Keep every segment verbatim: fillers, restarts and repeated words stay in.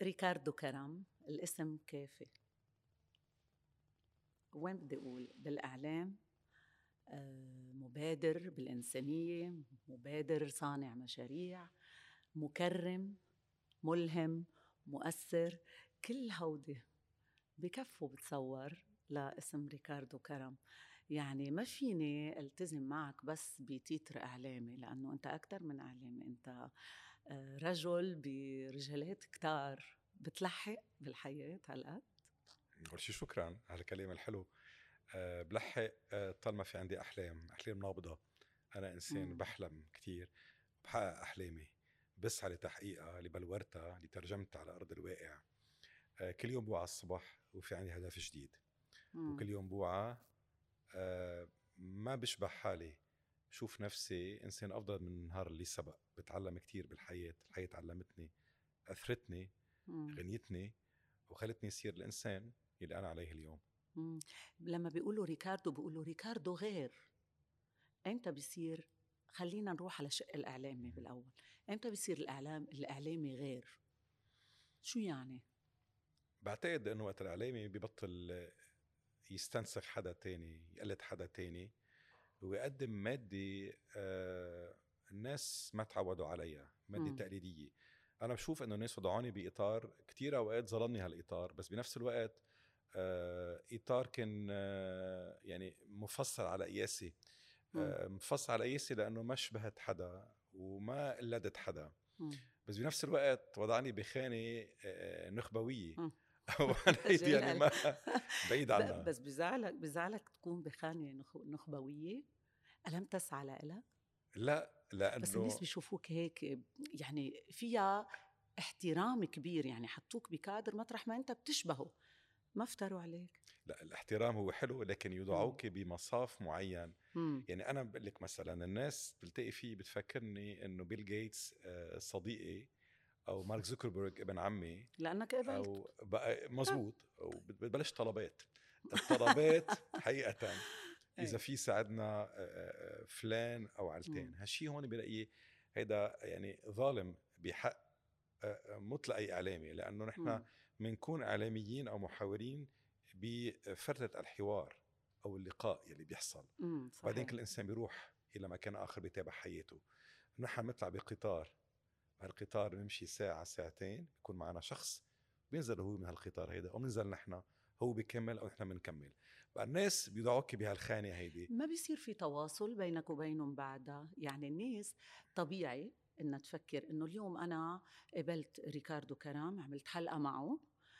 ريكاردو كرم، الاسم كافي. وين بدي أقول؟ بالإعلام، آه، مبادر بالإنسانية، مبادر صانع مشاريع، مكرم، ملهم، مؤثر. كل هودي بكفوا بتصور لاسم ريكاردو كرم. يعني ما فيني التزم معك بس بتيتر إعلامي، لأنه أنت أكتر من إعلامي. أنت آه، رجل برجالات كتار، بتلحق بالحياة هالقد. أول شي شكرا على الكلام الحلو. أه بلحق أه طالما في عندي أحلام أحلام نابضة. أنا إنسان مم. بحلم كتير، بحقق أحلامي، بسعى لتحقيقها، لبلورتها، لترجمتها على أرض الواقع. أه كل يوم بوعى الصبح وفي عندي هدف جديد، مم. وكل يوم بوعى أه ما بشبه حالي، شوف نفسي إنسان أفضل من النهار اللي سبق. بتعلم كتير بالحياة، الحياة علمتني، أثرتني، مم. غنيتني، وخلتني أصير الإنسان اللي أنا عليه اليوم. مم. لما بيقولوا ريكاردو بيقولوا ريكاردو غير. امتى بيصير؟ خلينا نروح على شق الإعلامي بالأول. امتى بيصير الإعلام الإعلامي غير؟ شو يعني؟ بعتقد انه وقت الاعلامي ببطل يستنسخ حدا تاني، يقلد حدا تاني، ويقدم مادة آه الناس ما تعودوا عليها، مادة مم. تقليدية. انا بشوف انه الناس وضعوني باطار كتير اوقات ظلمني هالاطار، بس بنفس الوقت آه اطار كان آه يعني مفصل على قياسي. مم. آه مفصل على قياسي لانه ما شبهت حدا وما قلدت حدا، مم. بس بنفس الوقت وضعني بخانة آه نخبوية. مم. وانا هيدي يعني جميل. ما بعيد ب- عنها. بس بزعلك بزعلك تكون بخانة نخ- نخبوية. ألم تسعى لها؟ لا بس الناس لانه بيشوفوك هيك، يعني فيها احترام كبير، يعني حطوك بكادر مطرح ما أنت بتشبهه. ما افتروا عليك. لا، الاحترام هو حلو لكن مم. يدعوك بمصاف معين. مم. يعني انا بقول لك مثلا الناس بتلتقي فيه بتفكرني انه بيل غيتس آه، صديقي، او مارك زوكربيرج ابن عمي، لأنك قبلت. او بقى مزبوط، وبتبلش طلبات. الطلبات حقيقة إذا ايه. في ساعدنا آه، آه، فلان أو مم. علتين، هالشي هون برأيي هيدا يعني ظالم بحق مطلق أي إعلامي، لأنه نحن مم. منكون إعلاميين أو محاورين بفترة الحوار أو اللقاء يلي بيحصل. مم. بعدين صحيح. كل إنسان بيروح إلى مكان آخر بيتابع حياته. نحن بنطلع بقطار، هالقطار بنمشي ساعة ساعتين، بيكون معنا شخص بينزل هو من هالقطار هيدا، أو بننزل نحن، هو بيكمل أو نحن بنكمل. بقى الناس بيضعوك بهالخانة هيدي. ما بيصير في تواصل بينك وبينهم بعدها؟ يعني الناس طبيعي إنها تفكر إنه اليوم أنا قبلت ريكاردو كرام، عملت حلقة معه.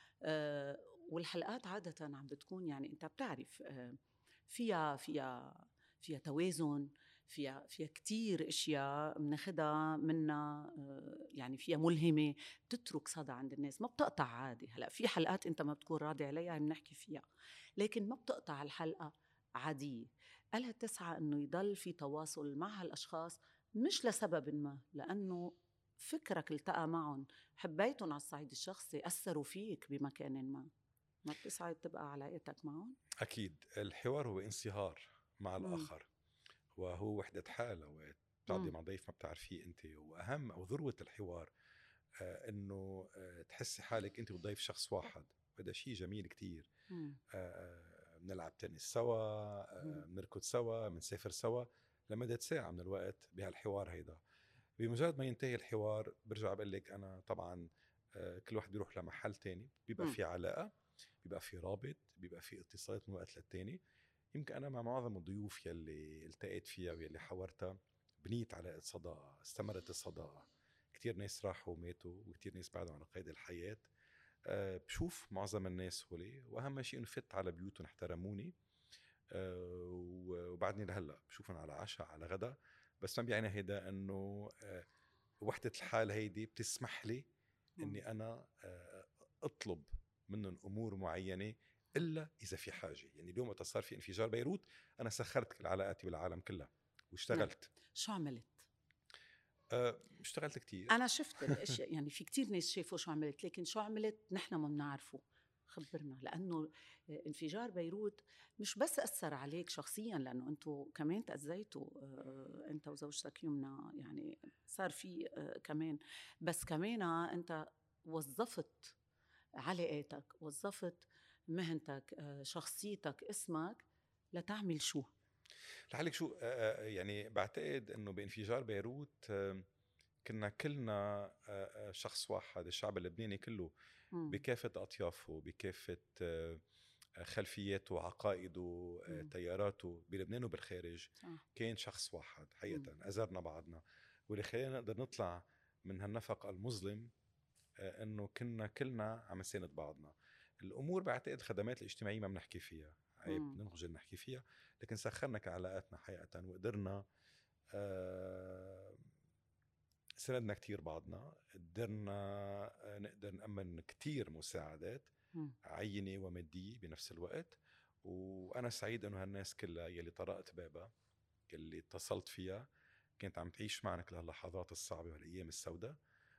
آه والحلقات عادة عم بتكون، يعني أنت بتعرف، آه فيها فيها فيها توازن، فيها فيها كتير اشياء بناخدها منها. آه يعني فيها ملهمه، بتترك صدى عند الناس، ما بتقطع عادي. هلا في حلقات انت ما بتكون راضي عليها بنحكي فيها، لكن ما بتقطع الحلقه عاديه. ألا تسعى انه يضل في تواصل مع هالاشخاص، مش لسبب ما، لانه فكرك التقى معهم، حبيتهم على الصعيد الشخصي، اثروا فيك بمكان ما. ما بتسعى تبقى علاقتك معهم؟ أكيد الحوار هو انصهار مع امم. الآخر، وهو وحدة حال. أوقات بتقعدي مع ضيف ما بتعرفيه أنت، وأهم أو ذروة الحوار آه إنه آه تحسي حالك أنت والضيف شخص واحد، وهذا شيء جميل كتير. امم. آه بنلعب تنس سوا، آه بنركض سوا، بنسافر سوا لمدة ساعة من الوقت بهالحوار هيدا. بمجرد ما ينتهي الحوار برجع بقول لك أنا طبعا آه كل واحد بيروح لمحل تاني، بيبقى في علاقة، بيبقى في رابط، بيبقى في اتصالات من وقت للتاني. يمكن أنا مع معظم الضيوف يلي التقيت فيها ويلي حورتها بنيت علاقة صداقة، استمرت الصداقة. كتير ناس راحوا وماتوا، وكتير ناس بعدوا على قيد الحياة. أه بشوف معظم الناس هولي، وأهم شيء إنه فت على بيوتهم احترموني. أه وبعدني لهلا بشوفهم على عشاء على غدا، بس ما بيعني هيدا إنه أه وحدة الحال هيدي بتسمح لي امم. إني أنا أه أطلب منهم أمور معينة إلا إذا في حاجة. يعني اليوم وقت صار في انفجار بيروت، أنا سخرت كل علاقاتي بالعالم كلها نعم. واشتغلت. شو عملت؟ أه اشتغلت كتير. أنا شفت الأشياء، يعني في كتير ناس شافوا شو عملت، لكن شو عملت نحن ما بنعرفه. خبرنا، لأنه انفجار بيروت مش بس أثر عليك شخصياً، لأنه أنتوا كمان تأذيتوا، آه، أنت وزوجتك يمنى، يعني صار في آه، كمان، بس كمان أنت وظفت علاقاتك، وظفت مهنتك، آه، شخصيتك، اسمك لتعمل شو؟ لحالك شو، آه، آه، يعني بعتقد انه بانفجار بيروت آه، كنا كلنا آه، آه، شخص واحد، الشعب اللبناني كله مم. بكافة أطيافه، بكافة آه، خلفياته، عقائده، آه، مم. تياراته بلبنان وبالخارج. صح. كان شخص واحد مم. حقيقة، أزرنا بعضنا، واللي خلينا نقدر نطلع من هالنفق المظلم آه، انه كنا كلنا عم نساند بعضنا. الامور بعتقد خدمات الاجتماعيه ما بنحكي فيها، عيب مم. ننخجل نحكي فيها، لكن سخرنا كعلاقاتنا حقيقه وقدرنا آه، سندنا كتير بعضنا، قدرنا آه، نقدر نأمن كتير مساعدات مم. عينة ومادية بنفس الوقت. وأنا سعيد أنه هالناس كلها يلي طرقت بابها، يلي اتصلت فيها، كانت عم تعيش معنا كل هاللحظات الصعبة والأيام السوداء،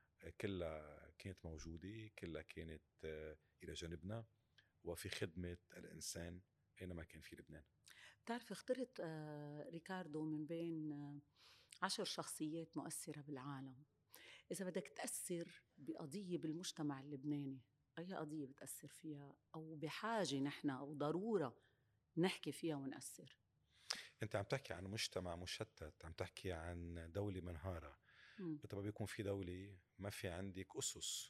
كلها كانت موجودة، كلها كانت آه، إلى جانبنا وفي خدمة الإنسان أينما كان في لبنان. بتعرف اخترت آه، ريكاردو من بين آه، عشر شخصيات مؤثرة بالعالم. إذا بدك تأثر بقضية بالمجتمع اللبناني، أي قضية بتأثر فيها أو بحاجة نحن أو ضرورة نحكي فيها ونأثر؟ أنت عم تحكي عن مجتمع مشتت، عم تحكي عن دولة منهارة. مم. متى ما بيكون في دولة ما في عندك أسس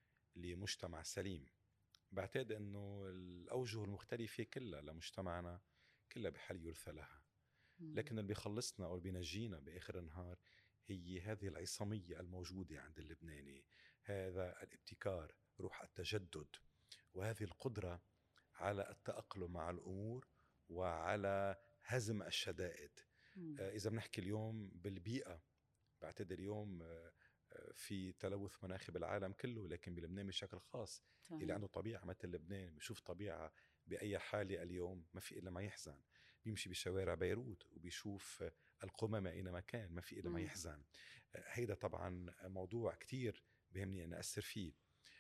لمجتمع سليم. بعتقد أنه الأوجه المختلفة كلها لمجتمعنا كلها بحل يرثى لها، مم. لكن اللي بيخلصنا أو اللي بينجينا بآخر النهار هي هذه العصامية الموجودة عند اللبناني، هذا الابتكار، روح التجدد، وهذه القدرة على التأقلم مع الأمور وعلى هزم الشدائد. مم. آه، إذا بنحكي اليوم بالبيئة، بعتقد اليوم آه، آه، في تلوث مناخي بالعالم كله، لكن بلبنان بشكل خاص. اللي صحيح. عنده طبيعة مثل لبنان بيشوف طبيعة بأي حالة اليوم ما في إلا ما يحزن. بيمشي بشوارع بيروت وبيشوف القمامة أينما كان، ما في إلا ما مم. يحزن. آه، هيدا طبعا موضوع كتير بهمني أن أثر فيه.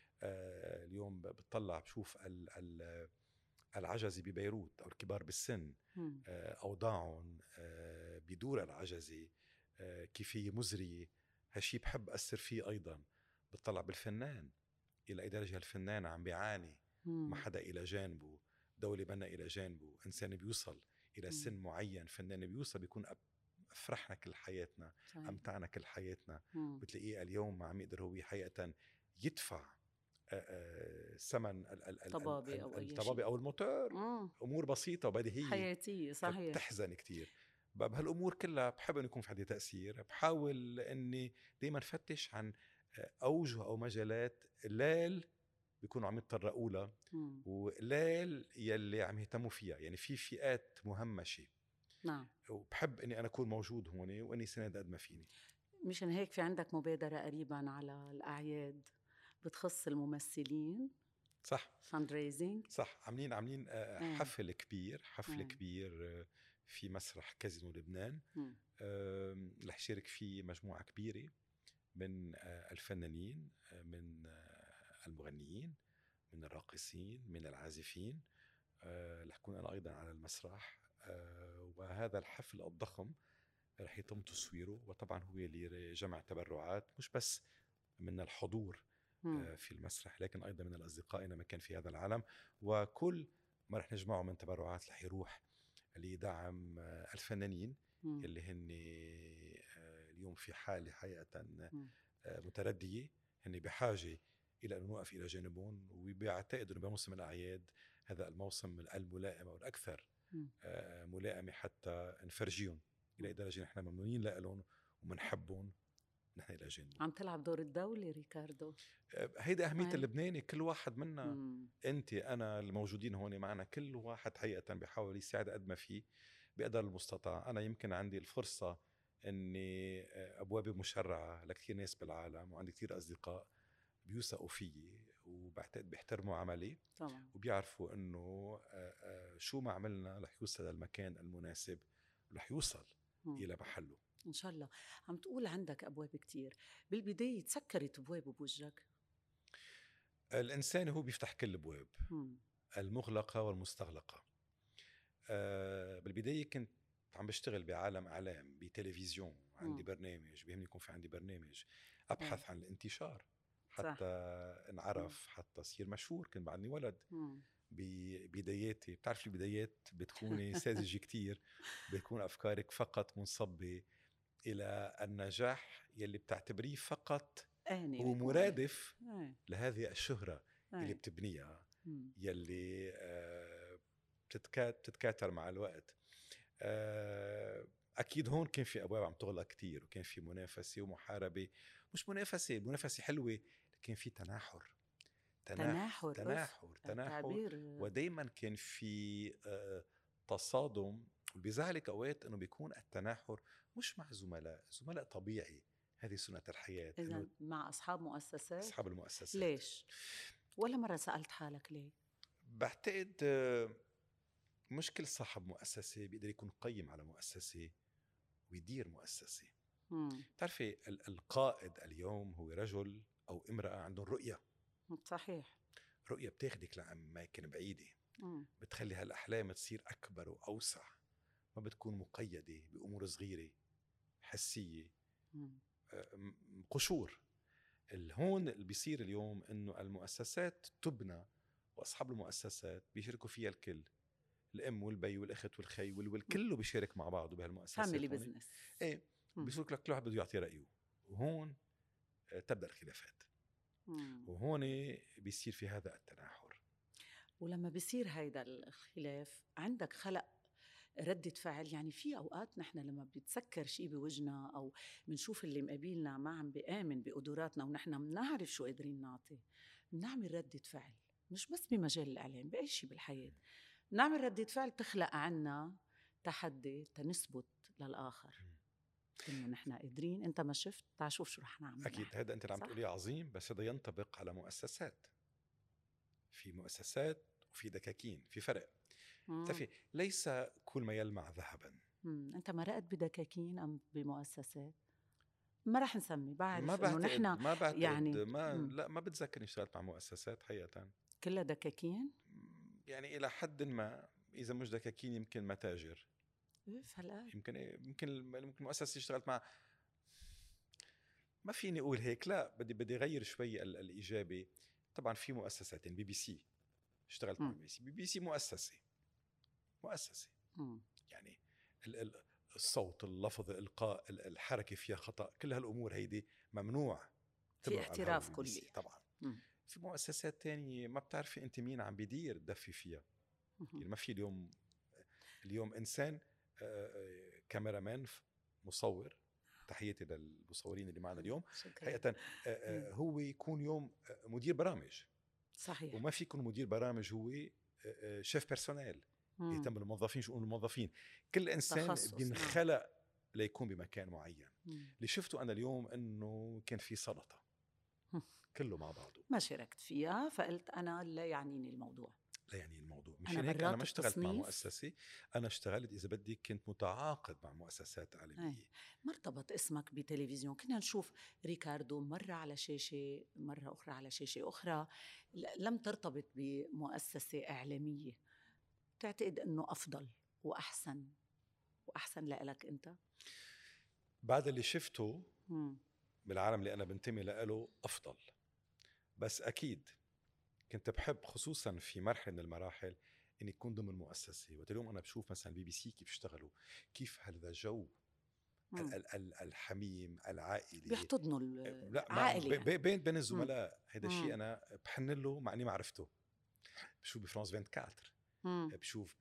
آه، اليوم بتطلع بشوف ال- ال- العجزة ببيروت أو الكبار بالسن، مم. آه، أوضاعهم آه، بدور العجزة آه، كيف هي مزرية. هالشي بحب أثر فيه أيضا. بتطلع بالفنان، إلى أي درجة الفنان عم بيعاني، ما مم. حدا إلى جانبه، دولة بنا إلى جانبه، إنسان بيوصل إلى سن مم. معين، فنان بيوصل بيكون أب- أفرحنا كل حياتنا، صحيح. أمتعنا كل حياتنا. مم. بتلاقيه اليوم ما عم يقدر هو حقيقة يدفع آه، آه، ثمن ال- ال- ال- ال- طبابة أو ال- أي الطبابة شيء. أو الموتور. مم. امور بسيطه وبديهيه حياتية. صحيح. فبتحزن كتير. بقى بهالامور كلها بحب انه يكون في عندي تاثير. بحاول اني دائما فتش عن آه، اوجه او مجالات ليل بيكونوا عم يتطرقوا لها، مم. وليل يلي عم يهتموا فيها. يعني في فئات مهمشه، نعم. وبحب اني انا اكون موجود هون واني سند قد ما فيني. مشان هيك في عندك مبادرة قريبا على الأعياد بتخص الممثلين، صح، fundraising. صح. عاملين عاملين آه، ايه. حفل كبير، حفل ايه. كبير آه، في مسرح كازينو لبنان. مم. آم، رح يشارك فيه مجموعة كبيرة من آه، الفنانين، آه، من آه، المغنيين، من الراقصين، من العازفين. آه، رح أكون أنا أيضا على المسرح. آه، وهذا الحفل الضخم رح يتم تصويره، وطبعا هو اللي جمع تبرعات مش بس من الحضور مم. آه، في المسرح، لكن أيضا من الأصدقاء أينما كان في هذا العالم. وكل ما رح نجمعه من تبرعات رح يروح لدعم آه، الفنانين مم. اللي هن آه، اليوم في حالة حقيقة مم. آه، متردية، هن بحاجة إلى أن نوقف إلى جانبهم. وبيعتقد أنه بموسم الأعياد هذا الموسم الملائم أو الأكثر مم. آه، ملائمة حتى نفرجيهم إلى أي درجة نحن ممنونين لهم ومنحبهم نحن إلى جانبهم. عم تلعب دور الدولة ريكاردو. آه، هيدا أهمية صحيح. اللبناني، كل واحد منا، مم. أنت أنا الموجودين هون معنا، كل واحد حقيقة بيحاول يساعد قد ما فيه بقدر المستطاع. أنا يمكن عندي الفرصة أني آه، أبوابي مشرعة لكثير ناس بالعالم، وعندي كثير أصدقاء بيوثقوا فيي وبعتقد بيحترموا عملي، طبعا. وبيعرفوا انه آه، آه، شو ما عملنا رح يوصل للمكان المناسب ورح يوصل مم. الى محله. إن شاء الله. عم تقول عندك أبواب كتير، بالبداية تسكرت أبواب بوجهك. الانسان هو بيفتح كل الابواب مم. المغلقه والمستغلقه. آه، بالبدايه كنت عم بشتغل بعالم اعلام، بتلفزيون، عندي مم. برنامج بيهمني يكون في عندي برنامج، إيه. ابحث عن الانتشار حتى مم. انعرف، حتى صير مشهور. كان بعدني ولد مم. ببداياتي، بتعرف البدايات بتكوني ساذجة كتير، بتكون أفكارك فقط منصبة إلى النجاح يلي بتعتبريه فقط آني هو بيكون عليه. مرادف ايه لهذه الشهرة اللي ايه بتبنيها، مم. يلي آه، بتتكا- بتتكاثر مع الوقت. آه، أكيد هون كان في أبواب عم تغلق كتير، وكان في منافسة ومحاربة. مش منافسة منافسة حلوة، لكن في تناحر تناحر تناحر، اف تناحر تناحر تعبير. ودايما كان في آه، تصادم. بيزعلك اوقات انه بيكون التناحر مش مع زملاء زملاء طبيعي، هذه سنة الحياة، انه اذا مع اصحاب مؤسسات. اصحاب المؤسسات. ليش؟ ولا مرة سألت حالك ليه؟ بعتقد آه، مش كل صاحب مؤسسة بيقدر يكون قيم على مؤسسة ويدير مؤسسة. مم. بتعرفي ال- القائد اليوم هو رجل او امرأة عندهم رؤية، صحيح. رؤية بتاخدك لأماكن بعيدة، مم. بتخلي هالأحلام تصير أكبر وأوسع، ما بتكون مقيدة بأمور صغيرة حسية. مم. آه، م- قشور. هون اللي بيصير اليوم إنه المؤسسات تبنى، وأصحاب المؤسسات بيشاركوا فيها الكل، الأم والبي والأخت والخي وال- والكل بيشارك مع بعضه فاميلي بهالمؤسسات هون. بزنس. إيه، بيصير لك كل واحد بده يعطي رأيه، وهون آه، تبدأ الخلافات، وهون بيصير في هذا التناحر. ولما بيصير هيدا الخلاف عندك خلق ردة فعل. يعني في أوقات نحن لما بيتسكر شيء بوجنا أو بنشوف اللي مقابلنا ما عم بيآمن بقدراتنا ونحن بنعرف شو قادرين نعطي، بنعمل ردة فعل. مش بس بمجال الإعلام، بأي شيء بالحياة بنعمل ردة فعل تخلق عنا تحدي تنثبت للآخر إنه نحن قادرين. أنت ما شفت، تعال شوف شو رح نعمل أكيد نحن. هذا أنت اللي عم صح؟ تقوليه عظيم، بس هذا ينطبق على مؤسسات. في مؤسسات وفي دكاكين، في فرق. مم. تعرفي ليس كل ما يلمع ذهبا. مم. أنت مرقت بدكاكين أم بمؤسسات؟ ما رح نسمي، ما بعرف إنه بعتقد نحن ما بعتقد يعني ما مم. لا ما بتذكر اشتغلت مع مؤسسات حقيقة. كلها دكاكين. يعني إلى حد ما، إذا مش دكاكين يمكن متاجر، اف هالقد. يمكن يمكن ممكن مؤسسة اشتغلت مع. ما فيني أقول هيك، لا بدي بدي أغير شوي ال- الإيجابي. طبعا في مؤسسات، بي بي سي اشتغلت مع مم. بي بي سي. بي بي سي مؤسسة مؤسسة مم. يعني ال- ال- الصوت، اللفظ، الإلقاء، ال- الحركة فيها خطأ، كل هالأمور هيدي ممنوع في تمرق على الهواء احتراف بي بي كلي سي يعني. طبعا. مم. في مؤسسات تانية ما بتعرفي أنت مين عم بيدير دفي فيها. مم. يعني ما في اليوم اليوم إنسان آه، كاميرامان، مصور، تحياتي للمصورين اللي معنا اليوم شكرا. حقيقة، آه، آه، هو يكون يوم آه، مدير برامج، صحيح. وما في يكون مدير برامج هو آه، آه، شيف بيرسونيل مم. يهتم بالموظفين، شؤون الموظفين. كل إنسان تخصص. نعم. بينخلق ليكون بمكان معين. مم. اللي شفته أنا اليوم أنه كان في سلطة مم. كله مع بعضه. ما شاركت فيها فقلت أنا لا يعنيني الموضوع. لا يعني الموضوع أنا مشان هيك أنا برات ما اشتغلت مع التصنيف. مؤسسة. أنا اشتغلت إذا بدك كنت متعاقد مع مؤسسات ايه عالمية. ما ارتبط اسمك بتلفزيون. كنا نشوف ريكاردو مرة على شاشة، مرة أخرى على شاشة أخرى. ل- لم ترتبط بمؤسسة إعلامية. تعتقد أنه أفضل وأحسن وأحسن لإلك أنت؟ بعد اللي شفته مم. بالعالم اللي أنا بنتمي له أفضل، بس أكيد كنت بحب خصوصا في مرحلة من المراحل إني أكون ضمن مؤسسة. واليوم أنا بشوف مثلا بي بي سي كيف اشتغلوا، كيف هذا جو ال- مم. ال- ال- الحميم العائلي. بيحتضنوا لا ما العائلة ب- يعني. ب- بين بين مم. الزملاء، هذا الشيء مم. أنا بحن له مع إني ما عرفته. بشوف بفرانس أربعة وعشرين، مم. بشوف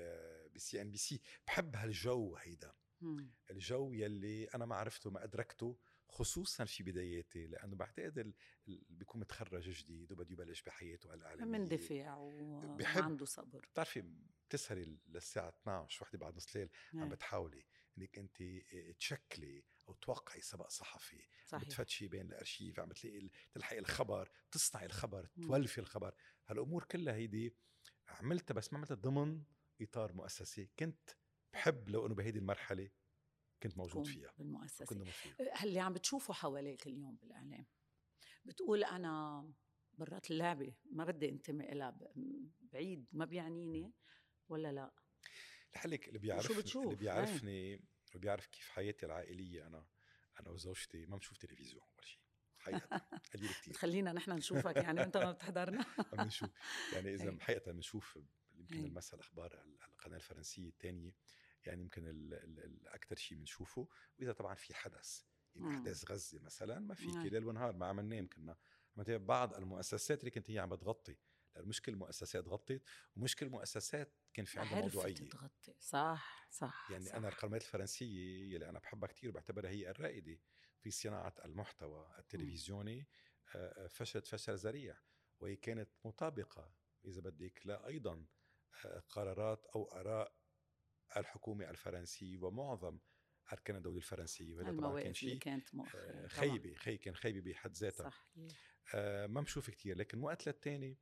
بسي ان بي سي، بحب هالجو هيدا، مم. الجو يلي انا ما عرفته ما ادركته خصوصا في بداياتي، لانه بعتقد ال- ال- بيكون متخرج جديد وبده يبلش بحياته الاعلاميه، مندفع وما بحب. عنده صبر. بتعرفي بتسهري للساعه اثنعش وحده بعد نص ليل عم ايه بتحاولي انك انت تشكلي او توقعي سبق صحفي، عم صحيح. بتفتشي بين الارشيف، عم بتلاقي ال- تلحقي الخبر، تصنعي الخبر، مم. تولفي الخبر. هالامور كلها هيدي عملتها، بس ما عملتها ضمن اطار مؤسسي. كنت بحب لو انه بهيدي المرحله كنت موجود كون فيها، بالمؤسسة. كنت ضمن فيها. اللي عم بتشوفه حواليك اليوم بالإعلام بتقول أنا برات اللعبة ما بدي انتمي إلها، بعيد ما بيعنيني ولا لا؟ لحالك اللي وشو بيعرفني اللي بتشوف؟ ايه بيعرفني وبيعرف كيف حياتي العائليه، انا انا وزوجتي ما بنشوف تلفزيون اول شيء. حقيقة قليل كتير. بتخلينا نحن نشوفك يعني وانت ما بتحضرنا. عم نشوف يعني إذا إيه. حقيقة بنشوف يمكن إيه. المساء الأخبار على القناة الفرنسية الثانية، يعني يمكن ال- ال- الأكثر شيء بنشوفه. وإذا طبعا في حدث، يعني مم. أحداث غزة مثلا، ما في إيه. ليل ونهار ما عم ننام كنا. مثلا بعض المؤسسات اللي كانت هي عم بتغطي، لأن مش كل المؤسسات غطت، ومش كل المؤسسات كان في عندها عرفت موضوعية. تغطي. صح صح يعني أنا صح. القنوات الفرنسية اللي أنا بحبها كتير بعتبرها هي الرائدة في صناعة المحتوى مم. التلفزيوني، آه، آه، فشلت فشل ذريع، وهي كانت مطابقة إذا بدك لا أيضا آه، قرارات أو آراء الحكومة الفرنسية ومعظم أركان الدولة الفرنسية. وهذا طبعا كان المواقف اللي شيء كانت مؤخرا آه، طبعا. خيبة خي كان خيبة بحد ذاتها. صحيح. آه، ما بشوف كتير، لكن وقت للتاني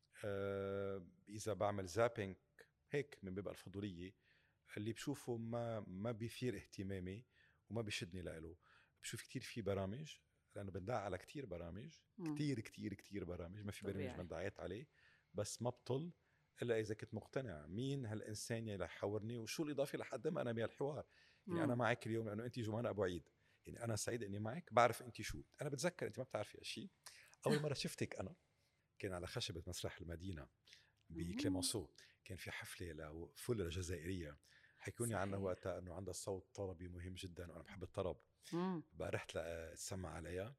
آه، إذا بعمل زابينج هيك من باب الفضولية، اللي بشوفه ما ما بيثير اهتمامي وما بيشدني لإله. بشوف كتير في برامج، لأنه بندعى على كتير برامج، مم. كتير كتير كتير برامج، ما في برنامج ما طبيعي. اندعيت عليه، بس ما بطل إلا إذا كنت مقتنع مين هالإنسان يلي يحاورني وشو الإضافة لحد ما أنا بهالحوار. يعني أنا مم. معك اليوم لأنه أنت جمانة أبو عيد، يعني أنا سعيد إني معك، بعرف أنت شو. أنا بتذكر أنت ما بتعرفي هالشيء، أول مرة شفتك أنا كان على خشبة مسرح المدينة مم. بكليمانسو، كان في حفلة لفلة جزائرية حكوني عنها صحيح. وقتها انه عندها صوت طربي مهم جدا وانا بحب الطرب. مم. بقى رحت اتسمع عليها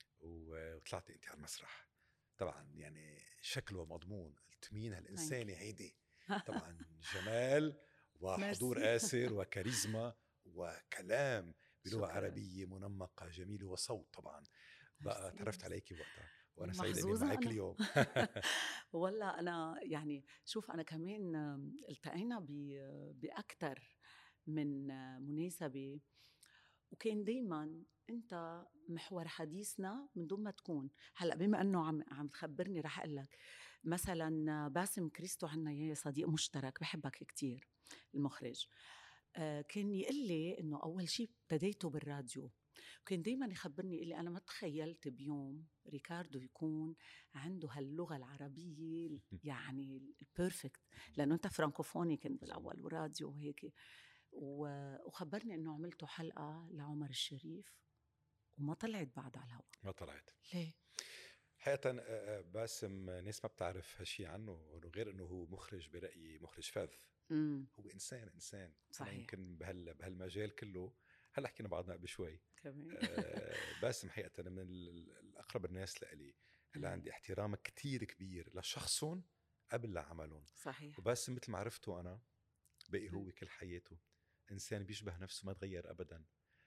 وطلعت انت على المسرح. طبعا يعني شكل ومضمون، قلت مين ثانك هالإنسانة هيدي؟ طبعا جمال وحضور ميرسي. آسر وكاريزما وكلام بلغة شكرا. عربية منمقة جميلة وصوت. طبعا بقى ميرسي تعرفت ميرسي. عليكي وقتها وانا سعيد اني محظوظة معك أنا. اليوم. والله أنا يعني شوف أنا كمان التقينا بأكتر من مناسبة، وكان دايما أنت محور حديثنا من دون ما تكون. هلا بما أنه عم عم تخبرني رح أقول لك مثلا باسم كريستو عنا إياه صديق مشترك بحبك كتير، المخرج. آه كان يقول لي إنه أول شيء ابتديته بالراديو، كان دايما يخبرني يقول لي أنا ما تخيلت بيوم ريكاردو يكون عنده هاللغة العربية يعني البيرفكت، لأنه أنت فرانكوفوني كنت بالأول وراديو وهيك. وخبرني إنه عملتوا حلقة لعمر الشريف وما طلعت بعد على الهواء. ما طلعت ليه؟ حقيقة. آه، آه، باسم ناس ما بتعرف هالشي عنه، إنه غير انه هو مخرج برأيي مخرج فذ، امم. هو انسان انسان. انا صحيح. يمكن بهال بهالمجال كله هلا حكينا بعضنا قبل شوي. كمان. آه، باسم حقيقة من ال- الاقرب الناس لإلي، اللي إيه. عندي احترام كتير كبير لشخصهم قبل لعملهم. صحيح. وباسم مثل ما عرفته انا بقي إيه. هو كل حياته انسان بيشبه نفسه، ما تغير ابدا،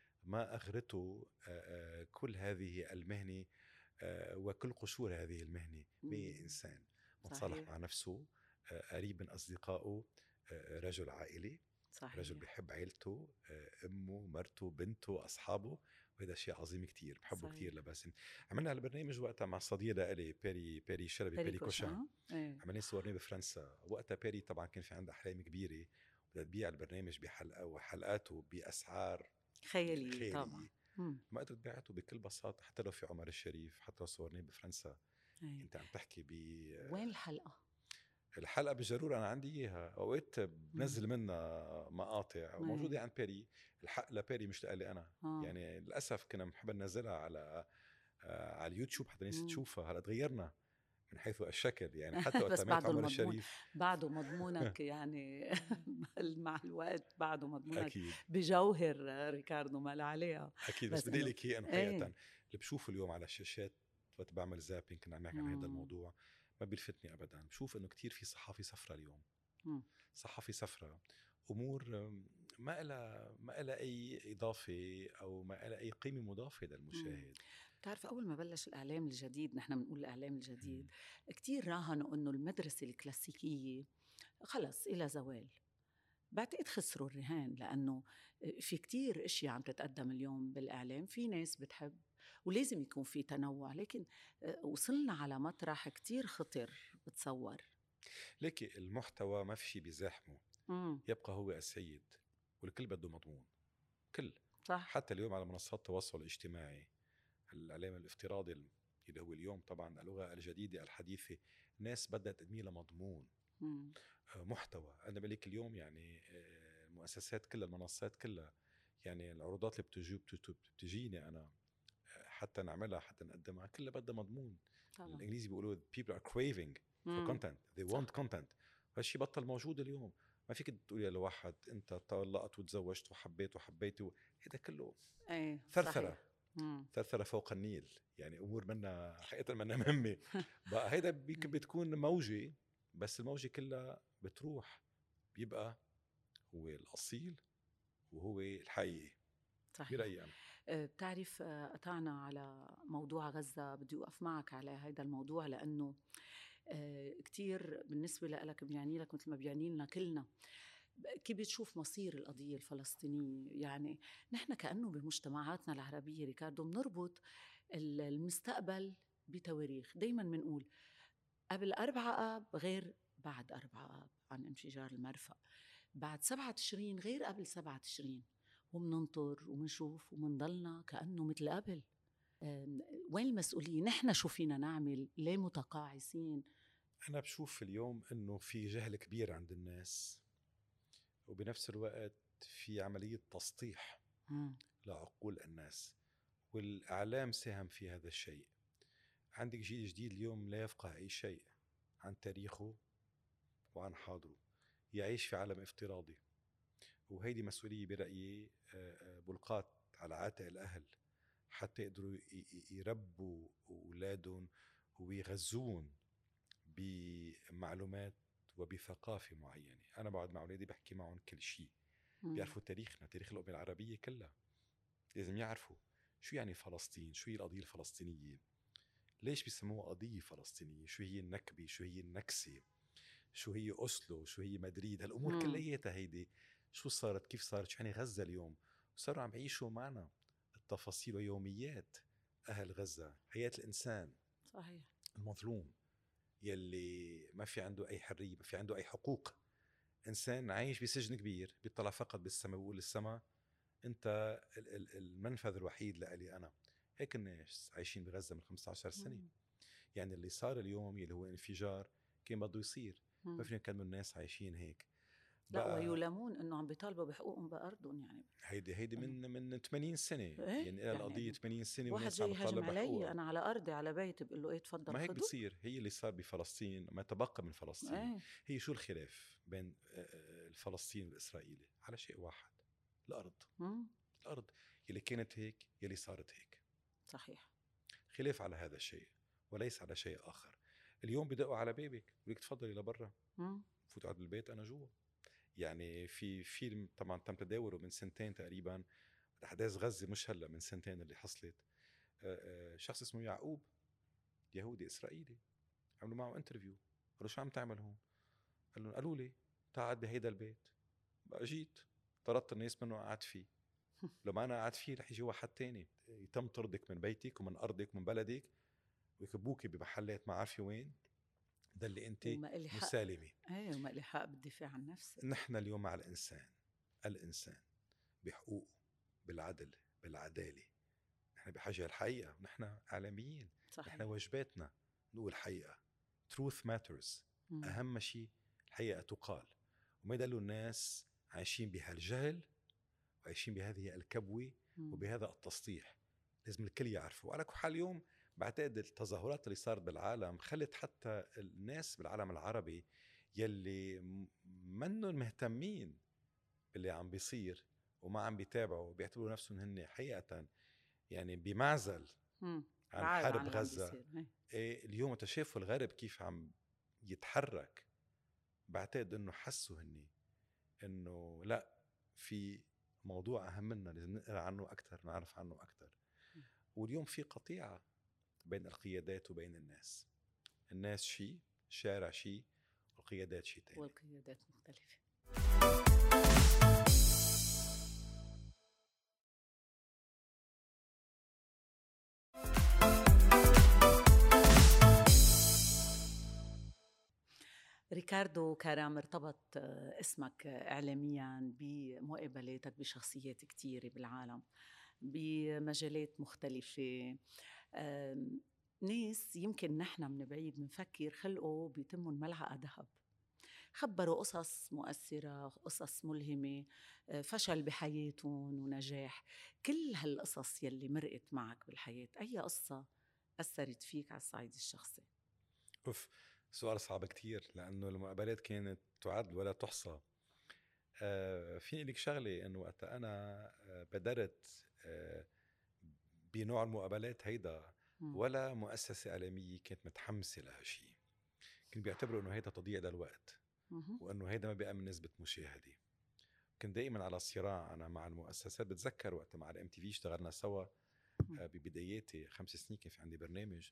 ما اغرته آه، آه، كل هذه المهنة آه، وكل قشور هذه المهنة. بقي مم. إنسان متصالح صحيح. مع نفسه، آه، قريب من أصدقائه، آه، رجل عائلي، رجل صحيح. بيحب عيلته، آه، أمه مرته بنته أصحابه، وهذا شيء عظيم كتير، بحبه كتير صحيح. لباسم. عملنا هالبرنامج وقتها مع صديقة إلي بيري بيري شربي بيري بيريكوش كوشان، ها؟ ايه. عملنا صورناه بفرنسا. وقتها بيري طبعا كان في عنده أحلام كبيرة، بدها تبيع البرنامج بحلقة وحلقاته بأسعار خيالي طبعا. خيالية. مم. ما قدرت بيعته بكل بساطة، حتى لو في عمر الشريف، حتى لو صورناه بفرنسا. ايه. انت عم تحكي ب وين الحلقة؟ الحلقة بالجرور انا عندي اياها، اوقات مم. بنزل منها مقاطع ايه. وموجودة عند بيري. الحق لبيري مش لإلي انا، اه. يعني للاسف كنا بنحب ننزلها على آه، على اليوتيوب حتى الناس مم. تشوفها. هلا تغيرنا من حيث الشكل، يعني حتى وقت بس مات بعده عمر المضمون، الشريف. بعده مضمونك يعني مع الوقت بعده مضمونك اكيد بجوهر ريكاردو ما لا عليها. اكيد، بس بس بدي انه لك هي انه حقيقة ايه. اللي بشوفه اليوم على الشاشات وقت بعمل زابينج، كنا عم نحكي عن هذا مم. الموضوع، ما بيلفتني ابدا. بشوف انه كتير في صحافي صفرة اليوم، مم. صحافي صفرة، امور ما لها ما لها اي اضافه او ما لها اي قيمه مضافه مم. للمشاهد. بتعرف أول ما بلش الإعلام الجديد، نحن بنقول الإعلام الجديد، مم. كتير راهنوا إنه المدرسة الكلاسيكية خلص إلى زوال. بعتقد خسروا الرهان، لأنه في كتير اشياء عم تتقدم اليوم بالإعلام، في ناس بتحب ولازم يكون في تنوع، لكن وصلنا على مطرح كتير خطر بتصور. ليكي المحتوى ما في شيء بيزاحمه، امم. يبقى هو السيد، والكل بده مضمون. كل صح. حتى اليوم على منصات التواصل الاجتماعي، الاعلام الافتراضي اللي هو اليوم طبعا اللغه الجديده الحديثه، الناس بدها تقدمي لها مضمون، امم. آه، محتوى. انا بقول لك اليوم يعني آه، المؤسسات كلها، المنصات كلها، يعني العروضات اللي بتجي بتجيني انا حتى نعملها حتى نقدمها كلها بدها مضمون. طبعا. الانجليزي بيقولوا people are craving for مم. content, they صح. want content. هالشي بطل موجود اليوم. ما فيك تقولي لواحد انت طلقت وتزوجت وحبيت وحبيتي و... هذا كله ايه ثرثره. صحيح. مم. ثرثره فوق النيل، يعني امور منا حقيقه منا مهمه. بقى هيدا بيك بتكون موجه، بس الموجه كلها بتروح، بيبقى هو الاصيل وهو الحقيقي. صحيح. برأيي أنا. آه، بتعرف، آه، قطعنا على موضوع غزة، بدي أوقف معك على هذا الموضوع لأنه آه، كتير بالنسبة لك بيعني لك مثل ما بيعني لنا كلنا. كيف بتشوف مصير القضية الفلسطينية؟ يعني نحن كأنه بمجتمعاتنا العربية ريكاردو بنربط المستقبل بتواريخ. دايما بنقول قبل أربعة آب غير بعد أربعة آب عن انفجار المرفأ، بعد سبعة تشرين غير قبل سبعة تشرين، ومننطر ومنشوف ومنضلنا كأنه مثل قبل. وين المسؤولية؟ نحن شو فينا نعمل؟ ليه متقاعسين؟ أنا بشوف اليوم أنه في جهل كبير عند الناس، وبنفس الوقت في عملية تسطيح مم. لعقول الناس، والإعلام ساهم في هذا الشيء. عندك جيل جديد اليوم لا يفقه أي شيء عن تاريخه وعن حاضره، يعيش في عالم افتراضي. وهيدي مسؤولية برأيي بلقات على عاتق الأهل حتى يقدروا يربوا أولادهم ويغذون بمعلومات وبثقافة معينة. أنا بعد مع أولادي بحكي معهم كل شيء، بيعرفوا تاريخنا، تاريخ الأمة العربية كلها. لازم يعرفوا شو يعني فلسطين، شو هي القضية الفلسطينية، ليش بيسموها قضية فلسطينية، شو هي النكبة، شو هي النكسة، شو هي أوسلو، شو هي مدريد. هالأمور كلياتها هيدي شو صارت، كيف صارت، شو يعني غزة اليوم. وصاروا عم يعيشوا معنا التفاصيل ويوميات أهل غزة، حياة الإنسان صحيح. المظلوم يلي ما في عنده أي حرية، ما في عنده أي حقوق. إنسان عايش بسجن كبير بيطلع فقط بالسماء، بيقول السماء أنت المنفذ الوحيد لألي أنا. هيك الناس عايشين بغزة من خمسة عشر سنة. مم. يعني اللي صار اليوم يلي هو انفجار كان بده يصير، ما فينا كانوا الناس عايشين هيك. لا، ويلامون انه عم بيطالبوا بحقوقهم بأرضهم. يعني هيدي هيدي من من ثمانين سنة. إيه؟ يعني القضية ثمانين سنة واحد والناس عم جاي بتطالب يهجم علي بحقوقها. انا على ارضي على بيتي بقول له ايه تفضل ما هيك خده. بتصير. هي اللي صار بفلسطين، ما تبقى من فلسطين. إيه؟ هي شو الخلاف بين الفلسطيني والإسرائيلي؟ على شيء واحد، الأرض. مم. الأرض يلي كانت هيك يلي صارت هيك. صحيح. خلاف على هذا الشيء وليس على شيء آخر. اليوم بدقوا على بيبك بيقولك تفضلي لبرا، فوت على البيت أنا جوا. يعني في فيلم طبعا تم تداوله من سنتين تقريبا، أحداث غزة، مش هلا، من سنتين اللي حصلت. شخص اسمه يعقوب، يهودي إسرائيلي، عملوا معه انترفيو، قالوا شو عم تعمل هون؟ قال لهم قالوا لي تعال بهيدا البيت. بقى جيت طردت الناس منه قعدت فيه. لما أنا قعدت فيه رح يجي واحد تاني يتم طردك من بيتك ومن أرضك ومن بلدك ويكبوكي بمحلات ما عارفة وين، ده اللي أنت مسالمة. ايه، وما لي حق بالدفاع عن نفسي. نحن اليوم مع الإنسان، الإنسان بحقوقه، بالعدل، بالعدالة. نحن بحاجة الحقيقة، نحن إعلاميين. صحيح. نحن واجباتنا نقول الحقيقة. truth matters. مم. أهم شيء الحقيقة تقال، وما يدلوا الناس عايشين بهالجهل وعايشين بهذه الكبوة وبهذا التسطيح. لازم الكل يعرفوا. وعلى كل حال اليوم بعتقد التظاهرات اللي صارت بالعالم خلت حتى الناس بالعالم العربي يلي منهم مهتمين باللي عم بيصير وما عم بيتابعوا، بيعتبروا نفسهم هن حقيقة يعني بمعزل مم. عن حرب غزة. إيه اليوم تشافوا الغرب كيف عم يتحرك، بعتقد انه حسوا هني انه لا، في موضوع اهم منا، لازم نقرا عنه اكثر، نعرف عنه اكثر. واليوم في قطيعة بين القيادات وبين الناس. الناس شيء، الشارع شيء، والقيادات شيء تاني، والقيادات مختلفة. ريكاردو كرام، ارتبط اسمك إعلامياً بمقابلاتك بشخصيات كتيرة بالعالم بمجالات مختلفة. ناس يمكن نحن من بعيد منفكر خلقوا بيتموا ملعقة ذهب، خبروا قصص مؤثرة، قصص ملهمة، آه، فشل بحياتهم ونجاح. كل هالقصص يلي مرقت معك بالحياة، أي قصة أثرت فيك على الصعيد الشخصي؟ اوف، سؤال صعب كتير لانه المقابلات كانت تعد ولا تحصى. آه فيني لك شغله انه وقت انا آه بدرت آه بنوع المقابلات هيدا، مم. ولا مؤسسه اعلاميه كانت متحمسه لهالشيء. كنت بيعتبروا انه هيدا تضييع للوقت، مهم. وانه هيدا ما بيأمن نسبه مشاهده. كنت دائما على صراع انا مع المؤسسات. بتذكر وقت مع الام تي في اشتغلنا سوا مم. آه، ببداياتي خمس سنين كان في عندي برنامج.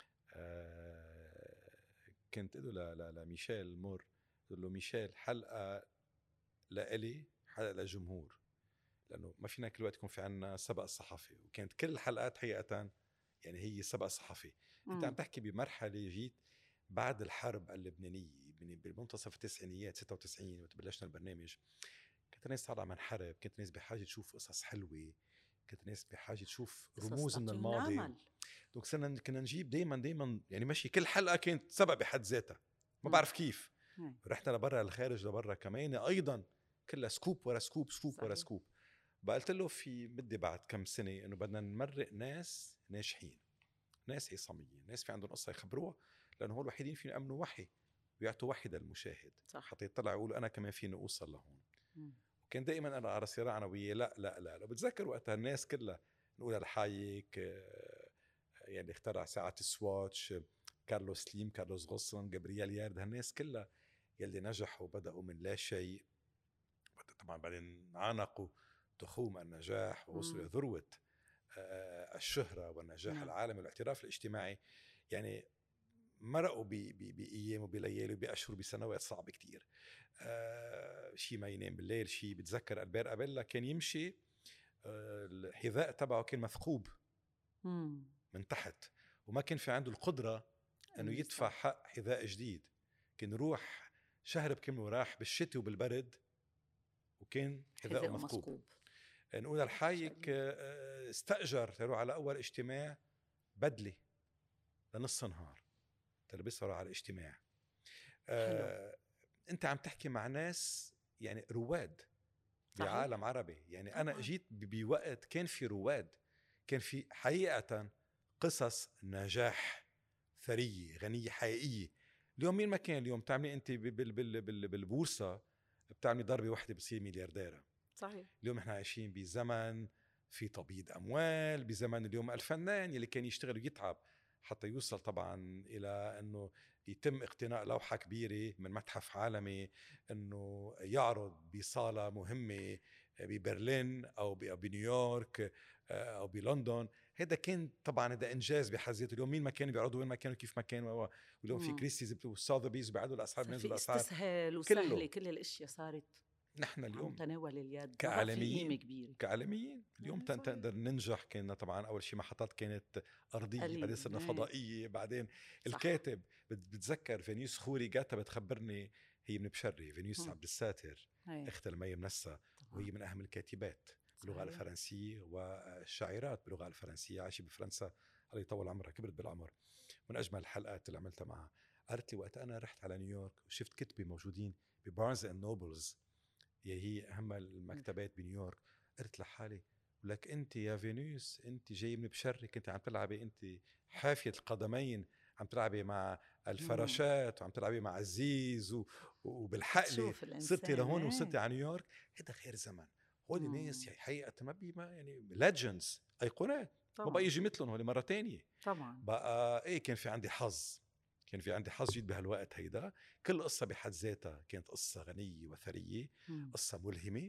آه، كنت له ل- ل- لميشيل مور، قلت له ميشيل حلقه لإلي حلقه للجمهور، لانه ما فينا كل وقت يكون في عنا سبق صحفي، وكانت كل الحلقات حقيقه يعني هي سبق صحفي. انت عم مم. تحكي بمرحله جيت بعد الحرب اللبنانيه بمنتصف التسعينيات ستة وتسعين وقت بلشنا البرنامج. كنت الناس طالعه من حرب، كنت الناس بحاجه تشوف قصص حلوه، كنت الناس بحاجه تشوف قصص رموز من تعطيهم الماضي. الأمل. دونك صرنا كنا نجيب دائما دائما يعني ماشي كل حلقه كانت سبق بحد ذاتها، ما مم. بعرف كيف. مم. رحنا لبرا الخارج لبرا كمان ايضا كلها سكوب ورا سكوب سكوب ورا صحيح. سكوب. بقى قلت له في بدي بعد كم سنه انه بدنا نمرق ناس ناجحين، ناس عصاميين، ناس في عندهم قصه يخبروها، لانه هو الوحيدين فينا يامنوا وحي ويعطوا وحي للمشاهد صح. حتى يطلع يقول انا كمان فيني اوصل لهون. مم. وكان دائما انا على صراع انا وياه، لا لا لا لا. بتذكر وقتها الناس كلها نقول الحايك آه، يعني اخترع ساعة السواتش، كارلوس سليم، كارلوس غصن، جابرييل يارد، هالناس كلها يلي نجحوا وبدأوا من لا شيء. طبعا بعدين عانقوا تخوم النجاح ووصلوا مم. لذروة آه، الشهرة والنجاح نعم. العالمي والاعتراف الاجتماعي. يعني مرقوا ب- ب- بأيام وبليالي وبأشهر بسنوات صعبة كتير. آه شي ما ينام بالليل، شي بتذكر ألبير أبيلا كان يمشي آه الحذاء تبعه كان مثقوب مم. من تحت، وما كان في عنده القدرة أنه إنه يدفع يصلح. حق حذاء جديد. كان يروح شهر بكمله وراح بالشتي وبالبرد وكان حذاءه حذاء مثقوب. مثقوب. نقول الحايك شقيق. آه، استأجر يروح على أول اجتماع بدلة لنص نهار تلبسها على الاجتماع. حلو. آه، انت عم تحكي مع ناس يعني رواد صحيح. بعالم عربي. يعني انا طبعا. جيت ب- بوقت كان في رواد، كان في حقيقة قصص نجاح ثرية غنية حقيقية. اليوم مين ما كان اليوم بتعملي انت بال- بال- بال- بال- بالبورصة بتعملي ضربة واحدة بتصير مليارديرة. صحيح. اليوم احنا عايشين بزمن في تبييض اموال، بزمن اليوم الفنان اللي كان يشتغل ويتعب حتى يوصل طبعا الى انه يتم اقتناء لوحة كبيرة من متحف عالمي، انه يعرض بصالة مهمة ببرلين او ب- أو بنيويورك آه، او بلندن. هذا كان طبعا هذا انجاز بحد ذاته. اليوم مين ما كانوا بيعرضوا وين ما كانوا كيف ما كانوا، واليوم في مم. كريستيز وساذبيز بيعدوا الاسعار، صار بينزلوا في الاسعار استسهال وسهلة، كله. كل الاشياء صارت نحن على اليوم متناول اليد، ما بقى في قيمة كعالميين كبيرة. كعالميين اليوم ايه تن- صحيح. تقدر ننجح. كنا طبعا اول شيء محطات كانت ارضيه، بعدين قليلة. صرنا ايه. فضائيه، بعدين صح. الكاتب بت- بتذكر فينيوس خوري جاتا بتخبرني، هي من بشري فينيوس مم. عبد الساتر ايه. اخت المي منسى، طبعا. وهي من اهم الكاتبات باللغه صحيح. الفرنسيه والشاعرات باللغه الفرنسيه، عايشه بفرنسا الله يطول عمرها، كبرت بالعمر. من اجمل الحلقات اللي عملتها معها قالت لي وقت انا رحت على نيويورك وشفت كتبي موجودين ببارنز اند نوبلز، هي أهم المكتبات بنيويورك، قلت لحالي لك أنت يا فينوس أنت جاي من بشرك، أنت عم تلعبي أنت حافية القدمين، عم تلعبي مع مم. الفراشات وعم تلعبي مع الزيز و- وبالحقلة تشوف صرتي الإنسان. لهون ايه. وصرتي على نيويورك. هذا غير زمن. هول ناس مم. يعني حقيقة ما بي ما يعني ليجندز، أيقونات، ما بقى طبعا. يجي مثلهم هول مرة تانية. طبعا. بقى إيه كان في عندي حظ، كان في عندي حظ جيت بهالوقت هيدا. كل قصة بحد ذاتها كانت قصة غنية وثرية، مم. قصة ملهمة.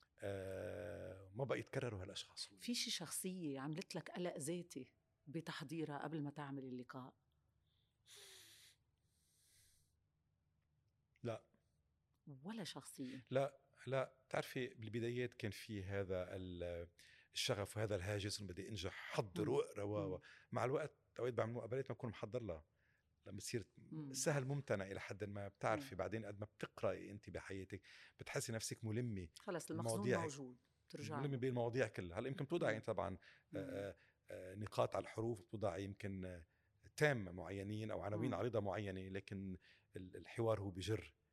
آه ما بقى يتكرروا هالاشخاص. في شي شخصية عملت لك قلق ذاتي بتحضيرها قبل ما تعمل اللقاء؟ لا ولا شخصية؟ لا لا، بتعرفي بالبدايات كان في هذا ال- الشغف وهذا الهاجس انه بدي انجح، حضر مم. واقرا و مم. و- مع الوقت اوقات بعمل مقابلات ما بكون محضر لها، لما بتصير مم. سهل ممتنع الى حد ما. إيه. بتعرفي بعدين قد ما بتقراي انت بحياتك بتحسي نفسك ملمه خلص المخزون المواضيع، موجود، ترجع ملمه له. بالمواضيع كلها. هلا يمكن توضعي مم. طبعا مم. آه، آه، نقاط على الحروف، توضعي يمكن تام معينين او عناوين مم. عريضه معينه، لكن ال- الحوار هو بجر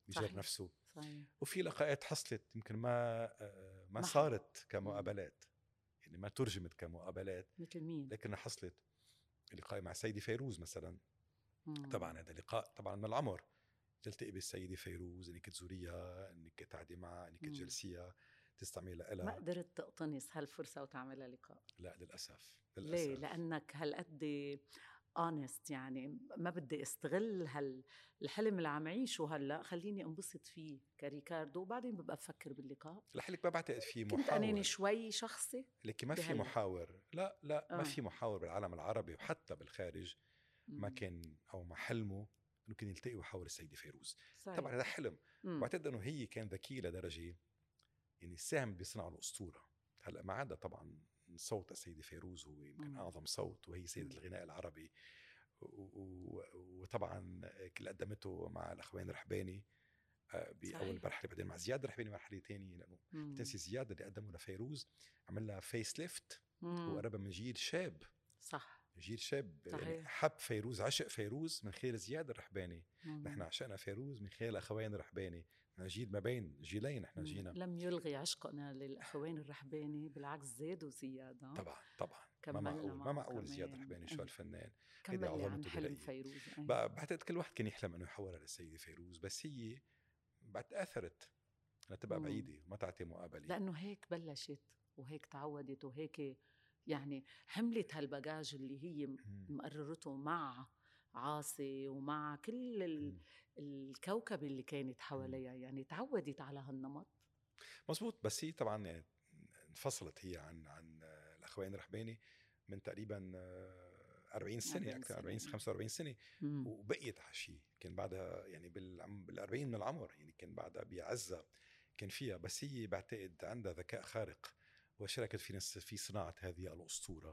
بيجرب صحيح. نفسه. صحيح. وفي لقاءات حصلت يمكن ما آه، ما ما صارت كمقابلات، يعني ما ترجمت كمقابلات، مثل مين؟ لكنها حصلت. لقاء مع السيدة فيروز مثلا، مم. طبعا هذا لقاء طبعا من العمر، تلتقي بالسيدة فيروز، انك تزوريها، انك تقعدي معها، انك مم. تجلسيها، تستمعي ما لها. قدرت تقتنص هالفرصة وتعملها لقاء؟ لا للأسف، ليه؟ للأسف. لأنك هالقد honest، يعني ما بدي استغل هال الحلم اللي عم عيشه هلا، خليني انبسط فيه كريكاردو وبعدين ببقى بفكر باللقاء. لحالك ما بعتقد في كنت أناني محاور، شوي شخصي لكن ما في بهال محاور، لا لا ما اه في محاور بالعالم العربي وحتى بالخارج ما مم. كان او ما حلمه انه كان يلتقي ويحاور السيده فيروز. صحيح. طبعا هذا حلم، مم. واعتقد انه هي كان ذكيه لدرجه يعني ساهم بصنع الاسطوره. هلا ما عدا طبعا صوت السيده فيروز هو يمكن مم. اعظم صوت، وهي سيده مم. الغناء العربي، و- و- وطبعا اللي قدمته مع الاخوين الرحباني آه، باول صحيح. مرحله، بعدين مع زياد الرحباني مرحله ثانيه، لانه مم. تنسي زياد اللي قدمه لفيروز عمل لها فيس ليفت. هو مم. قرب من جيل شاب، صح. جيل شاب يعني صحيح. حب فيروز، عشق فيروز من خلال زياد الرحباني. نحن مم. عشقنا فيروز من خلال اخوين الرحباني، نحن جيل ما بين جيلين نحن مم. جينا. لم يلغي عشقنا للأخوين الرحباني، بالعكس زادوا زيادة. طبعا طبعا ما كملنا معقول، ما معه معقول زياد كمان. الرحباني شو أي. هالفنان. هيدي كمل لي عن عظمته حلم برأيي. فيروز. أي. بقى بعتقد كل واحد كان يحلم انه يحولها للسيدة فيروز، بس هي بعد تأثرت انها تبقى مم. بعيدة وما تعطي مقابلة. لأنه هيك بلشت وهيك تعودت وهيك يعني حملت هالبجاج اللي هي م- مم. مقررته مع عاصي ومع كل ال- مم. الكوكب اللي كانت حواليها، يعني تعودت على هالنمط. مزبوط. بس هي طبعا يعني انفصلت هي عن عن الاخوين الرحباني من تقريبا أربعين سنه، أربعين اكثر سنة. أربعين خمسة وأربعين سنه، مم. وبقيت على شيء كان بعدها يعني بالعم بال40 من العمر، يعني كان بعدها بيعزها كان فيها. بس هي بعتقد عندها ذكاء خارق، وشاركت في نفس في صناعه هذه الاسطوره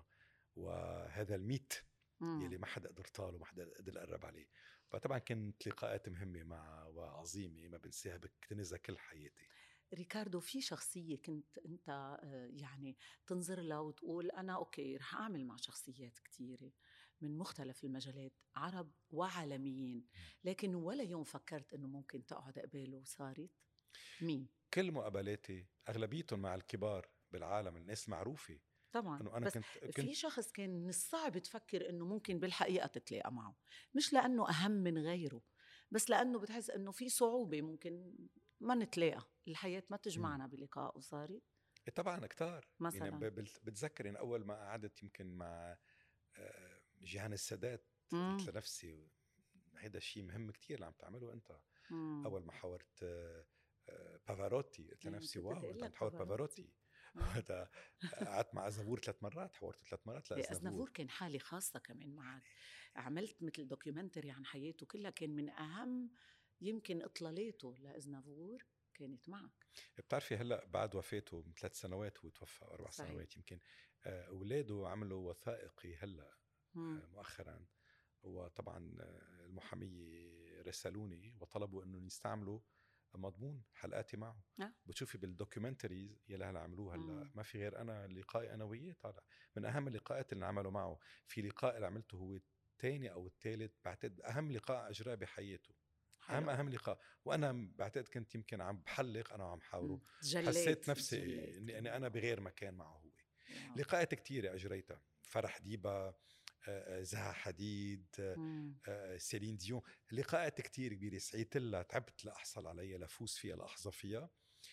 وهذا الميت مم. يلي ما حدا قدر طاله وما حدا قدر يقرب عليه. فطبعا كانت لقاءات مهمه مع وعظيمه ما بنساها بكنزها كل حياتي. ريكاردو، في شخصية كنت أنت آه، يعني تنظر لها وتقول أنا أوكي رح أعمل مع شخصيات كتيرة من مختلف المجالات، عرب وعالميين، لكن ولا يوم فكرت أنه ممكن تقعد قباله وصارت؟ مين؟ كل مقابلاتي اغلبيتهم مع الكبار بالعالم، الناس المعروفه، طبعا، انه انا بس كنت كنت في شخص كان من الصعب تفكر أنه ممكن بالحقيقة تتلاقى معه، مش لأنه أهم من غيره، بس لأنه بتحس أنه في صعوبة ممكن ما نتلاقى، الحياة ما مم. تجمعنا بلقاء وصارت إيه طبعا كتار. يعني ب- مثلا. بل- بتذكر يعني اول ما قعدت يمكن مع آه، جيهان السادات، قلت مم. لنفسي هيدا الشيء مهم كتير اللي عم تعمله انت. مم. اول ما حاورت آه، آه، بافاروتي قلت إيه، لنفسي كنت بدي واو اقول انت عم لك تحاور بافاروتي. بافاروتي. آه. وقتها قعدت مع ازنافور ثلاث مرات، حورته ثلاث مرات إيه، لازنافور. أزنافور كان حالة خاصة كمان معك، عملت مثل دوكيومنتري عن حياته كلها، كان من أهم يمكن إطلالاته لأزنافور كانت معك. بتعرفي هلا بعد وفاته من ثلاث سنوات هو توفى، أو اربع صحيح. سنوات يمكن، آه، اولاده عملوا وثائقي هلا مم. آه، مؤخرا. وطبعا آه، المحامية رسلوني وطلبوا انه يستعملوا مضمون حلقاتي معه. آه. بتشوفي بالدوكيومنتريز يلي هلا عملوه هلا، مم. ما في غير انا لقائي انا وياه طالع من اهم اللقاءات اللي عملوا معه. في لقاء اللي عملته هو الثاني او الثالث، بعتقد اهم لقاء اجراه بحياته، اهم حلو. اهم لقاء. وانا بعتقد كنت يمكن عم بحلق انا وعم حاوره، مم. تجليت حسيت نفسي تجليت اني كمان. اني انا بغير مكان معه هو. واو. لقاءات كتيرة اجريتها، فرح ديبا، آه، آه، زها حديد، آه، مم. آه، سيلين ديون. لقاءات كتير كبيرة سعيت لها، تعبت لأحصل عليها لفوز فيها لأحظى فيها.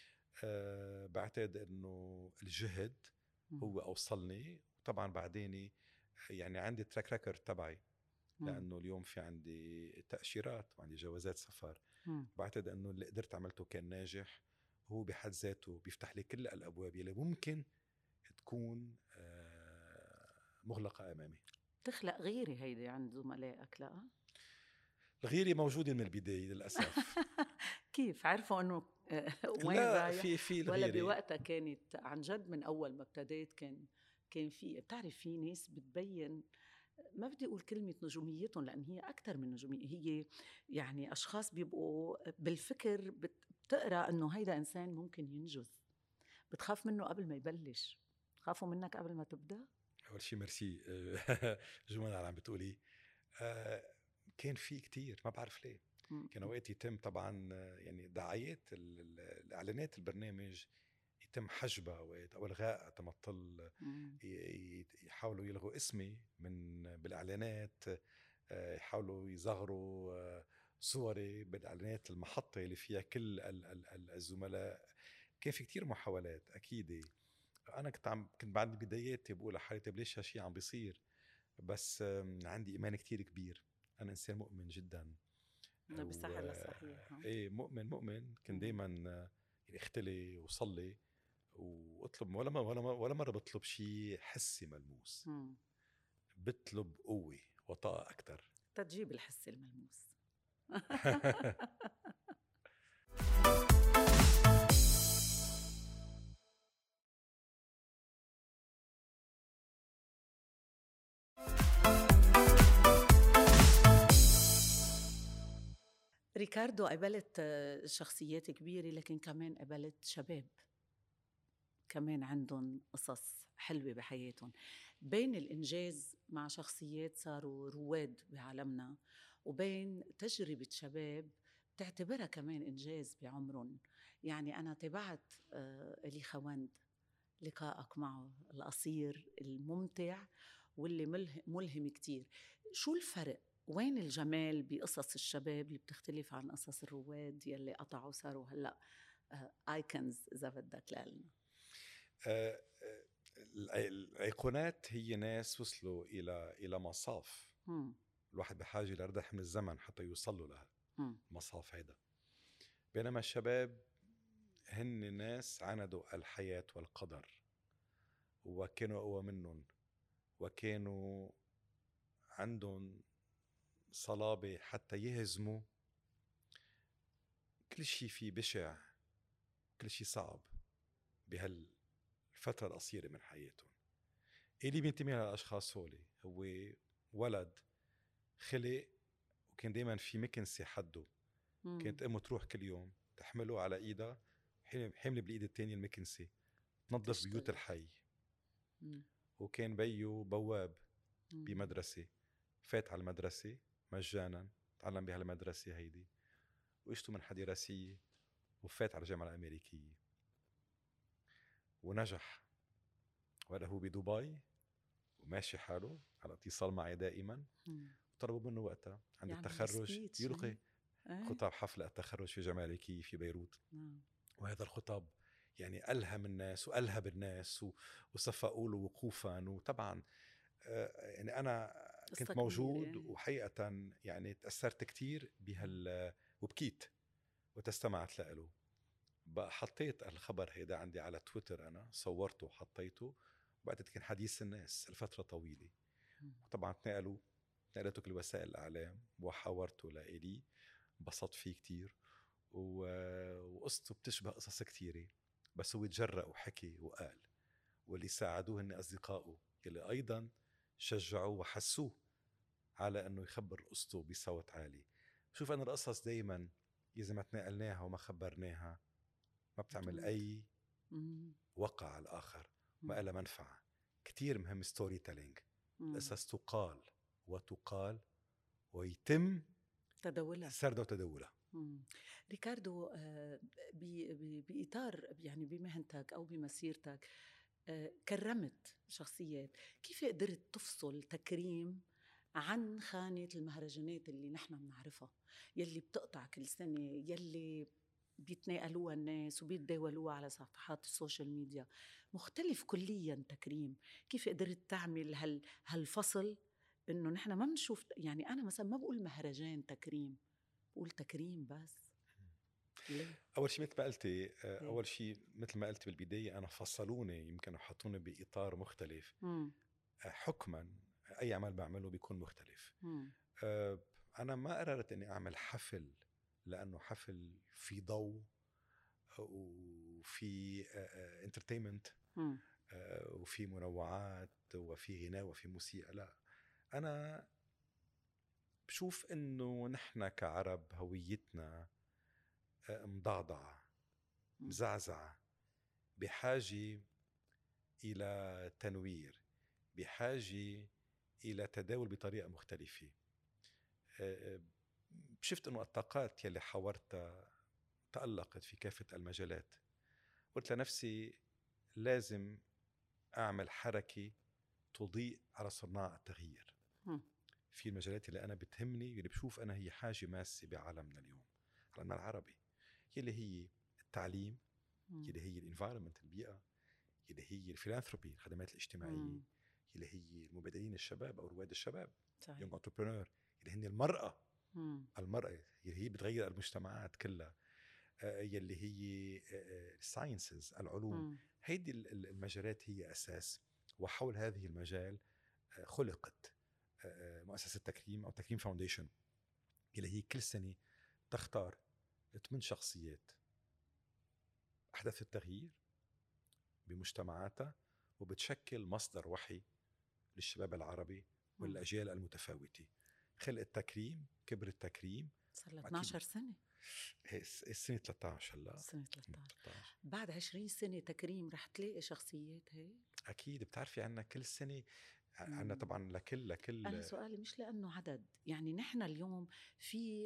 أه بعتقد أنه الجهد مم. هو أوصلني. وطبعا بعدين يعني عندي تراك ريكورد تبعي، مم. لأنه اليوم في عندي تأشيرات وعندي جوازات سفر. مم. بعتقد أنه اللي قدرت عملته كان ناجح، هو بحد ذاته بيفتح لي كل الأبواب اللي ممكن تكون آه، مغلقة أمامي. تخلق غيرة هيدي عند زملائك لا؟ الغيرة موجودة من البداية للأسف. كيف عرفوا انه وين لا رايح؟ في في ولا الغيرة. بوقتها كانت عن جد من اول ما ابتديت كان كان في، بتعرف في ناس بتبين، ما بدي اقول كلمه نجوميتهم لان هي اكثر من نجوميه، هي يعني اشخاص بيبقوا بالفكر بت- بتقرا انه هيدا انسان ممكن ينجز، بتخاف منه قبل ما يبلش، خافوا منك قبل ما تبدا. أول شيء ميرسي جمال على عم بتقولي. آه، كان في كتير ما بعرف ليه. مم. كان اوقات يتم طبعا آه، يعني دعايات ال- ال- الاعلانات البرنامج يتم حجبها اوقات او الغائها تمطل مم. يحاولوا يلغوا اسمي من بالاعلانات، آه، يحاولوا يصغروا آه، صوري بالاعلانات المحطه اللي فيها كل ال- ال- ال- الزملاء. كان في كتير محاولات اكيد. انا كنت عم كنت بعد بداياتي بقول لحالي طيب ليش هالشيء عم بيصير، بس آم، عندي ايمان كتير كبير. انا انسان مؤمن جدا، إنه و بيسهل الصحيح. ها؟ ايه مؤمن مؤمن كنت مم. دائما يعني اختلي وصلي واطلب، ولا ما ولا ما ولا مره بطلب شيء حسي ملموس، مم. بطلب قوه وطاقه اكثر. تجيب الحس الملموس. ريكاردو، قابلت آه، شخصيات كبيرة، لكن كمان قابلت شباب كمان عندهم قصص حلوة بحياتهم. بين الإنجاز مع شخصيات صاروا رواد بعالمنا، وبين تجربة شباب تعتبرها كمان إنجاز بعمرهم. يعني أنا تابعت آه، إلي خوند، لقائك معه القصير الممتع واللي ملهم, ملهم كتير. شو الفرق؟ وين الجمال بقصص الشباب اللي بتختلف عن قصص الرواد يلي قطعوا صاروا هلأ ايكونز إذا بدك لنا؟ آه، آه، الأي- الايقونات هي ناس وصلوا الى الى مصاف مم. الواحد بحاجه لردح من الزمن حتى يوصلوا لها مم. مصاف هيدا. بينما الشباب هن ناس عندوا الحياة والقدر وكانوا أقوى منهم، وكانوا عندهم صلابة حتى يهزموا كل شيء فيه بشع، كل شيء صعب بهالفترة القصيرة من حياتهم. اللي بينتمي للأشخاص هولي هو ولد خلق وكان دايما في مكنسة حده، مم. كانت أمه تروح كل يوم تحمله على إيدها، حمل بالإيد التانية المكنسة تنظف تشتغل. بيوت الحي. مم. وكان بيو بواب مم. بمدرسة، فات على المدرسة مجانا، تعلم بها المدرسة هيدي، وإجته من حديراسية، وفات على الجامعة الأمريكية ونجح. وهذا هو بدبي وماشي حاله على اتصال معي دائما. مم. طلبوا منه وقتها عند يعمل التخرج speech، يلقي إيه؟ إيه؟ خطاب حفل التخرج في الجامعة الأمريكية في بيروت. نعم. وهذا الخطاب يعني ألهم الناس وألهب الناس و- وصفقوا له وقوفا. وطبعا آه، يعني أنا قصة كنت كبيرة. موجود إيه؟ وحقيقة يعني تأثرت كتير بهال وبكيت وتستمعت له. بقى حطيت الخبر هيدا عندي على تويتر، أنا صورته وحطيته، وبعدت كان حديث الناس لفترة طويلة. مم. وطبعا تنقلوا نقلته كل وسائل الإعلام وحاورته لإلي، انبسطت فيه كتير و- وقصته بتشبه قصص كتيرة، بس هو تجرأ وحكي وقال. واللي ساعدوه هن أصدقائه اللي أيضا شجعوه وحسوه على أنه يخبر قصته بصوت عالي. شوف أنا القصص دايما إذا ما تناقلناها وما خبرناها ما بتعمل بتموت. أي مم. وقع على الآخر، ما مم. إلها منفعة. كتير مهم ستوري تيلينج، مم. القصص تقال وتقال ويتم تداولها. سردها وتداولها. مم. ريكاردو، آه، ب- ب- بإطار يعني بمهنتك أو بمسيرتك آه، كرمت شخصيات، كيف قدرت تفصل تكريم عن خانة المهرجانات اللي نحن بنعرفها، يلي بتقطع كل سنة، يلي بيتناقلوها الناس وبيتداولوها على صفحات السوشيال ميديا؟ مختلف كليا تكريم. كيف قدرت تعمل هال هالفصل، انه نحن ما بنشوف؟ يعني انا مثلا ما بقول مهرجان تكريم، بقول تكريم بس. ليه؟ أول شيء مثل ما قلتي، آه، ليه؟ أول شيء مثل ما قلت بالبداية أنا فصلوني، يمكن حطوني بإطار مختلف. مم. آه، حكما أي عمل بعمله بيكون مختلف. مم. آه، أنا ما قررت أني أعمل حفل لأنه حفل في ضوء وفي انترتينمنت مم. وفي منوعات وفي غناء وفي موسيقى. لا، أنا بشوف أنه نحن كعرب هويتنا آه، مضعضعة مم. مزعزعة، بحاجة إلى تنوير، بحاجة إلى تداول بطريقة مختلفة. آه، شفت أنه الطاقات يلي حاورتها تألقت في كافة المجالات. قلت لنفسي لازم أعمل حركة تضيء على صناع التغيير مم. في المجالات اللي أنا بتهمني، اللي بشوف أنا هي حاجة ماسة بعالمنا اليوم، عالمنا العربي، يلي هي التعليم، مم. يلي هي الانفايرمنت البيئة، يلي هي الفيلانثروبي الخدمات الاجتماعية، مم. يلي هي المبادرين الشباب أو رواد الشباب صحيح. يونغ انتربرنور، يلي هن المرأة مم. المرأة يلي هي بتغير المجتمعات كلها، آه، يلي هي الساينسز العلوم. مم. هيدي ال- ال- المجالات هي أساس، وحول هذه المجال آه، خلقت آه، آه، مؤسسة تكريم أو تكريم فاونديشن، اللي هي كل سنة تختار ثمان شخصيات أحدث التغيير بمجتمعاتها، وبتشكل مصدر وحي للشباب العربي مم. والأجيال المتفاوتة. خلق التكريم، كبر التكريم. صار لها أكيد. اثناشر سنة. هي الس- السنة ثلاثة عشر هلا. سنة ثلاثة عشر. ثلاثة عشر. بعد عشرين سنة تكريم رح تلاقي شخصيات هيك. أكيد بتعرفي عنا كل سنة عنا مم. طبعا لكل لكل أنا سؤالي مش لأنه عدد، يعني نحن اليوم في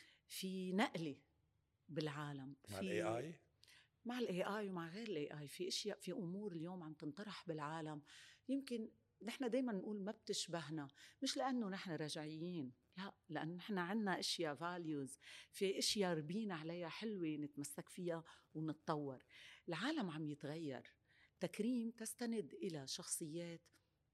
في نقلة بالعالم، مع في الاي اي. مع الاي اي ومع غير الاي اي، في اشياء، في امور اليوم عم تنطرح بالعالم. يمكن نحن دائما نقول ما بتشبهنا، مش لانه نحن رجعيين، لا، لانه نحن عنا اشياء فاليوز، في اشياء ربينا عليها حلوه نتمسك فيها ونتطور. العالم عم يتغير. تكريم تستند الى شخصيات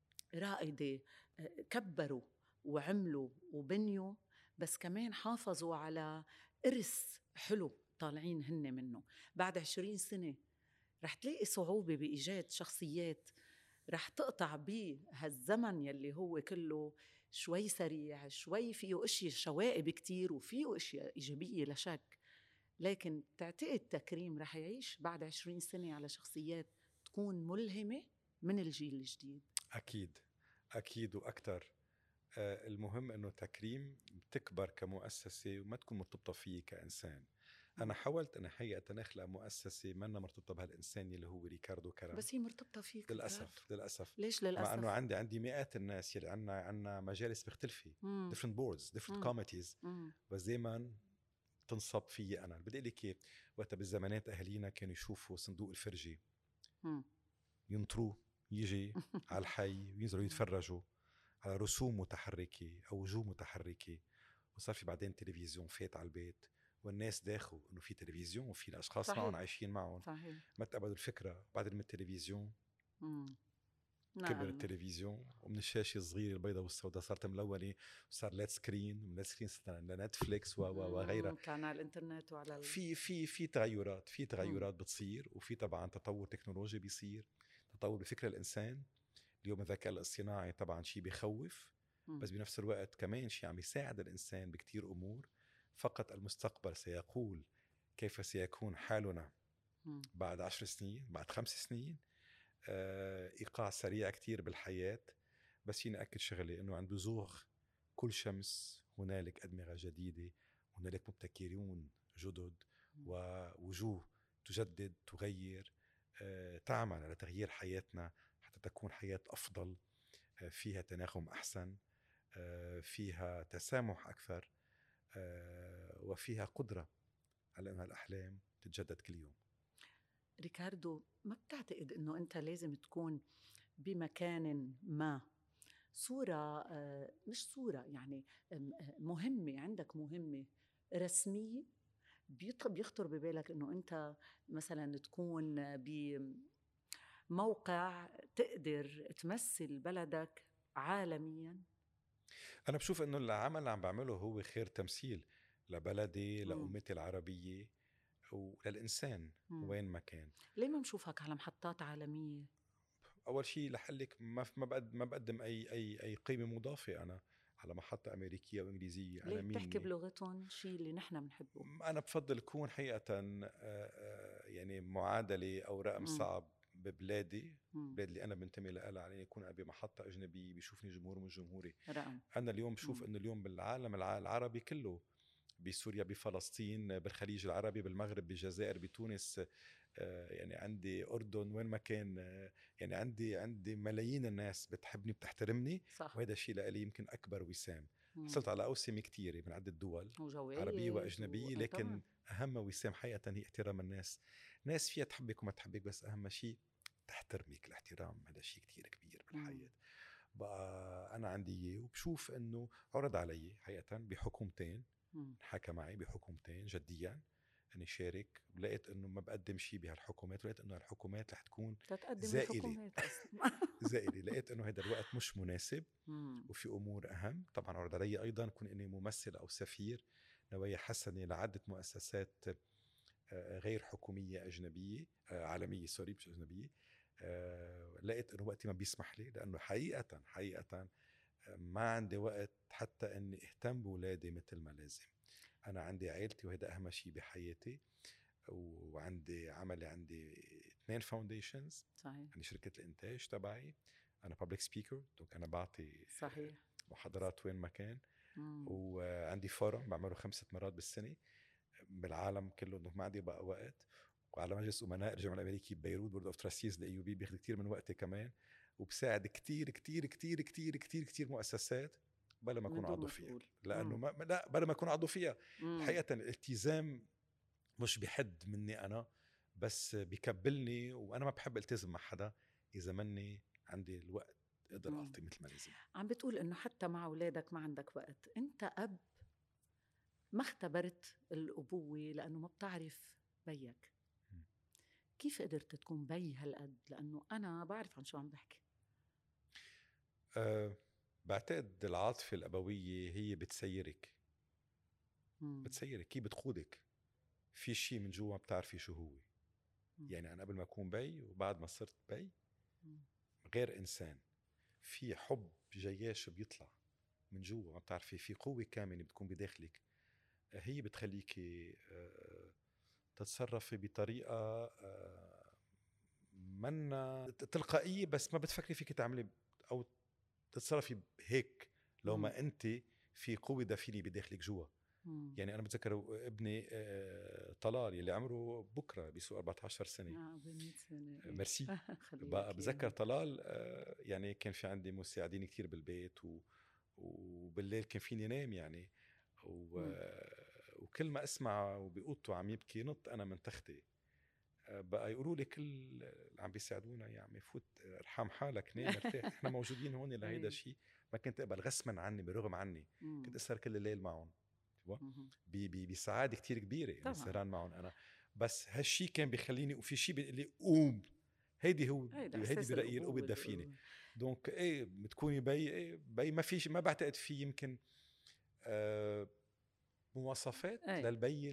رائده، آه، كبروا وعملوا وبنيوا، بس كمان حافظوا على إرث حلو طالعين هن منه. بعد عشرين سنة رح تلاقي صعوبة بإيجاد شخصيات رح تقطع بهالزمن يلي هو كله شوي سريع، شوي فيه اشياء شوائب كتير وفيه اشياء إيجابية لا شك، لكن تعتقد تكريم رح يعيش بعد عشرين سنة على شخصيات تكون ملهمة من الجيل الجديد؟ أكيد أكيد وأكتر. آه، المهم أنه تكريم تكبر كمؤسسة وما تكون مرتبطة فيه كإنسان. أنا حاولت أنا حقيقة نخلق مؤسسة منا مرتبطة بهالإنسان اللي هو ريكاردو كرم، بس هي مرتبطة فيك للأسف ريكاردو. للأسف. ليش مع للأسف؟ أنه عندي عندي مئات الناس يلي عنا عنا مجالس مختلفة، مم. different boards different مم. committees، مم. بس دايما تنصب فيي أنا. بدي لك كيف وقتها بالزمانات أهالينا كانوا يشوفوا صندوق الفرجي مم. ينطروه يجي على الحي وينزلوا يتفرجوا على رسوم متحركة أو وجوه متحركة، وصار في بعدين تلفزيون فات على البيت، والناس داخوا إنه في تلفزيون وفي الأشخاص صحيح. معهم عايشين معهم. صحيح. ما تقبلوا الفكرة بعد من التلفزيون مم. كبر نعم. التلفزيون، ومن الشاشة الصغيرة البيضاء والسوداء صارت ملونة، وصار ليت سكرين، ومن ليت سكرين صرت لنتفليكس و و وغيرها. كان على الانترنت وعلى ال... في في في تغيرات في تغيرات مم. بتصير، وفي طبعا تطور تكنولوجي بيصير، تطور بفكر الإنسان. اليوم الذكاء الاصطناعي طبعا شيء بيخوف، مم. بس بنفس الوقت كمان شيء عم يساعد الإنسان بكتير أمور. فقط المستقبل سيقول كيف سيكون حالنا مم. بعد عشر سنين، بعد خمس سنين. آه، إيقاع سريع كتير بالحياة، بس فينا أكد شغلة إنه عند بزوغ كل شمس هنالك أدمغة جديدة، هنالك مبتكرون جدد ووجوه تجدد تغير، آه، تعمل على تغيير حياتنا حتى تكون حياة أفضل، آه، فيها تناغم أحسن، آه، فيها تسامح أكثر، آه، وفيها قدرة على أن الأحلام تتجدد كل يوم. ريكاردو، ما بتعتقد انه انت لازم تكون بمكان ما صورة، آه، مش صورة يعني، آم، آه، مهمة عندك، مهمة رسمية بيط- بيخطر ببالك انه انت مثلا تكون بموقع تقدر تمثل بلدك عالميا؟ أنا بشوف إنه العمل اللي عم بعمله هو خير تمثيل لبلدي، مم. لأمتي العربية، وللإنسان مم. وين ما كان. ليه ما نشوفك على محطات عالمية؟ أول شيء لحلك ما ما بقدم ما بقدم أي أي أي قيمة مضافة أنا على محطة أمريكية أو إنجليزية. ليه أنا بتحكي ميني بلغتهم، شيء اللي نحن بنحبه؟ أنا بفضل أكون حقيقة آه، آه، يعني معادلة أو رقم مم. صعب ببلادي، مم. البلاد اللي أنا بنتمي لها، علي يكون أنا بمحطة أجنبية بيشوفني جمهور من جمهوري. رقم. أنا اليوم بشوف مم. إنه اليوم بالعالم الع- العربي كله، بسوريا، بفلسطين، بالخليج العربي، بالمغرب، بالجزائر، بتونس، آه، يعني عندي أردن، وين ما كان، آه، يعني عندي عندي ملايين الناس بتحبني بتحترمني، صح. وهذا الشيء لإلي يمكن أكبر وسام. حصلت على أوسمة كتيرة من عدة دول عربية وأجنبية، و... لكن طبعاً. أهم وسام حقيقة هي احترام الناس. ناس فيها تحبك وما تحبك، بس أهم شيء تحترمك. الاحترام هذا شيء كتير كبير بالحياة. بقى أنا عندي إياه، وبشوف إنه عرض علي حقيقة بحكومتين، حكى معي بحكومتين جديا أني شارك، لقيت إنه ما بقدم شيء بهالحكومات، ولقيت إنه الحكومات رح تكون زائلة زائلة. لقيت إنه هذا الوقت مش مناسب وفي أمور أهم. طبعا عرض علي أيضا أكون إني ممثل أو سفير نوايا حسنة لعدة مؤسسات غير حكومية أجنبية عالمية، سوري مش أجنبية. لقيت إنه وقتي ما بيسمح لي، لأنه حقيقة حقيقة ما عندي وقت حتى إني اهتم بولادي مثل ما لازم. أنا عندي عائلتي وهذا أهم شيء بحياتي، وعندي عملي، عندي اثنين فاونديشنز. صحيح. عندي شركة الإنتاج تبعي، أنا public speaker، دونك أنا بعطي صحيح محاضرات وين ما كان. وعندي فورم بعمله خمسة مرات بالسنة بالعالم كله، دونك ما عندي بقى وقت. وعلى مجلس أمناء الجامعة الأمريكية ببيروت، بورد أوف تراستيز لإي يو بي، بياخد كتير من وقتي كمان، وبساعد كتير كتير كتير كتير كتير كتير مؤسسات بلا ما أكون عضو فيها، لأنه ما لا بلا ما أكون عضو فيها. الحقيقة الالتزام مش بحد مني أنا، بس بيكبلني، وأنا ما بحب التزم مع حدا إذا مني عندي الوقت أقدر أعطي مثل ما لازم. عم بتقول إنه حتى مع أولادك ما عندك وقت. أنت أب ما اختبرت الأبوة لأنه ما بتعرف بيك. م. كيف قدرت تكون بي هالقد؟ لأنه أنا بعرف عن شو عم بحكي. أه بعتقد العاطفة الأبوية هي بتسيرك م. بتسيرك، هي بتقودك في شيء من جوا بتعرفي شو هو. م. يعني أنا قبل ما أكون بي وبعد ما صرت بي م. غير إنسان. في حب جياش بيطلع من جوا، ما بتعرفي، في قوة كامنة بتكون بداخلك، هي بتخليك تتصرفي بطريقة منا تلقائية، بس ما بتفكري فيك تعملي أو تتصرفي هيك لو ما أنت في قوة دافينة بداخلك جوا. يعني أنا بتذكر ابني طلال يلي عمره بكرة بيسوق أربعة عشر سنة. ميرسي. بتذكر طلال يعني كان في عندي مساعدين كتير بالبيت، و وبالليل كان فيني نام يعني، و... وكل ما اسمع وبيقطوا عم يبكي نط انا من تختي. بقى يقولوا لي كل اللي عم بيساعدونا يا عمي فوت ارحم حالك نام ارتاح، احنا موجودين هون لهيدا الشيء. ما كنت اقبل غصبا عني برغم عني، كنت اسهر كل الليل معهم بسعاده كتير كبيره اني سهران معهم انا. بس هالشيء كان بيخليني، وفي شيء بيقول قوم، هيدي هو هيدي برأيي القوة الدفينة. دونك ايه بتكوني بي ايه بي ما فيش، ما بعتقد في يمكن آه مواصفات أي. للبي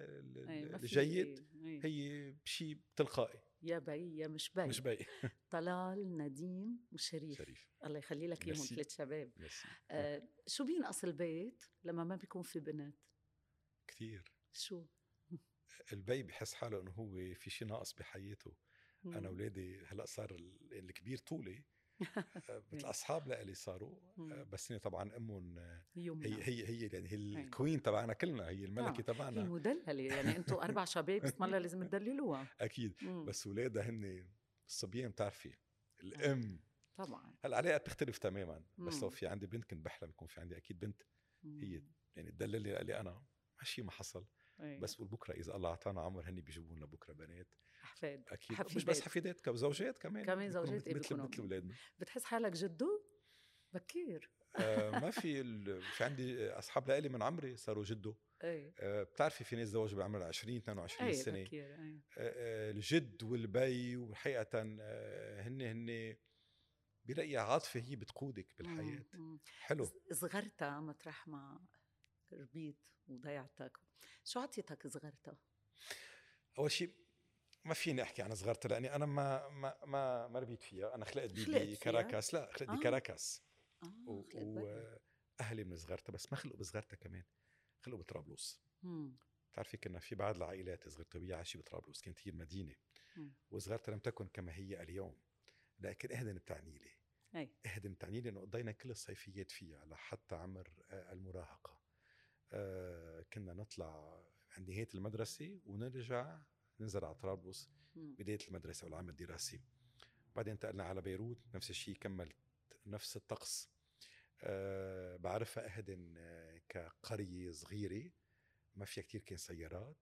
الجيد، هي شيء تلقائي، يا بي يا مش بي. مش بي. طلال، نديم وشريف، شريف. الله يخلي لك اياهم ثلاث شباب. آه شو بينقص البيت لما ما بيكون في بنات؟ كتير. شو؟ البي بحس حاله انه هو في شيء ناقص بحياته. مم. انا اولادي هلا صار الكبير طولي مثل اصحاب لإلي صاروا، بس هي طبعا امهم هي هي هي يعني هي الكوين تبعنا كلنا، هي الملكه تبعنا، هي مدلله يعني. انتم اربع شباب بسم الله لازم تدللوها اكيد. مم. بس اولادها هن الصبيان بتعرفي الام طبعا هالعلاقه بتختلف تماما. مم. بس لو في عندي بنت كنت بحلم يكون في عندي اكيد بنت هي يعني تدللي لي انا، ماشي ما حصل. أيه. بس قول بكره اذا الله اعطانا عمر هني بيجيبوا لنا بكره بنات احفاد اكيد، حفيدات. مش بس حفيدات كزوجات كمان كمان زوجات مثل مثل مثل اولادنا. بتحس حالك جدو بكير؟ آه ما في ال... في عندي اصحاب لإلي من عمري صاروا جدو. ايه. آه بتعرفي في ناس زوجوا بعمر عشرين اثنين وعشرين أيه سنه. بكير. أيه. آه الجد والبي وحقيقه آه هن هن بلاقي عاطفه هي بتقودك بالحياه. مم. حلو. صغرتها مطرح ما ربيت وضيعتك، شو عطيتك صغرتها؟ اول شيء ما فيني احكي عن صغرتها لاني انا ما ما ما, ما ربيت فيها. انا خلقت بكاراكاس. لا خلقت بكاراكاس. آه. واهلي من صغرتها، بس ما خلقوا بصغرتها كمان، خلقوا بطرابلس. بتعرفي كنا في بعض العائلات صغرتها ويا عايشه بطرابلس، كانت هي المدينه. وصغرتها لم تكن كما هي اليوم، لكن اهدن بتعني لي أي. اهدن بتعني لي انه قضينا كل الصيفيات فيها لحتى عمر المراهقه. آه كنا نطلع عند نهايه المدرسه ونرجع ننزل على طرابلس بدايه المدرسه والعام الدراسي. بعدين انتقلنا على بيروت، نفس الشيء، كملت نفس الطقس. أه بعرفها أهدن آه، كقرية صغيرة ما فيها كتير كان سيارات.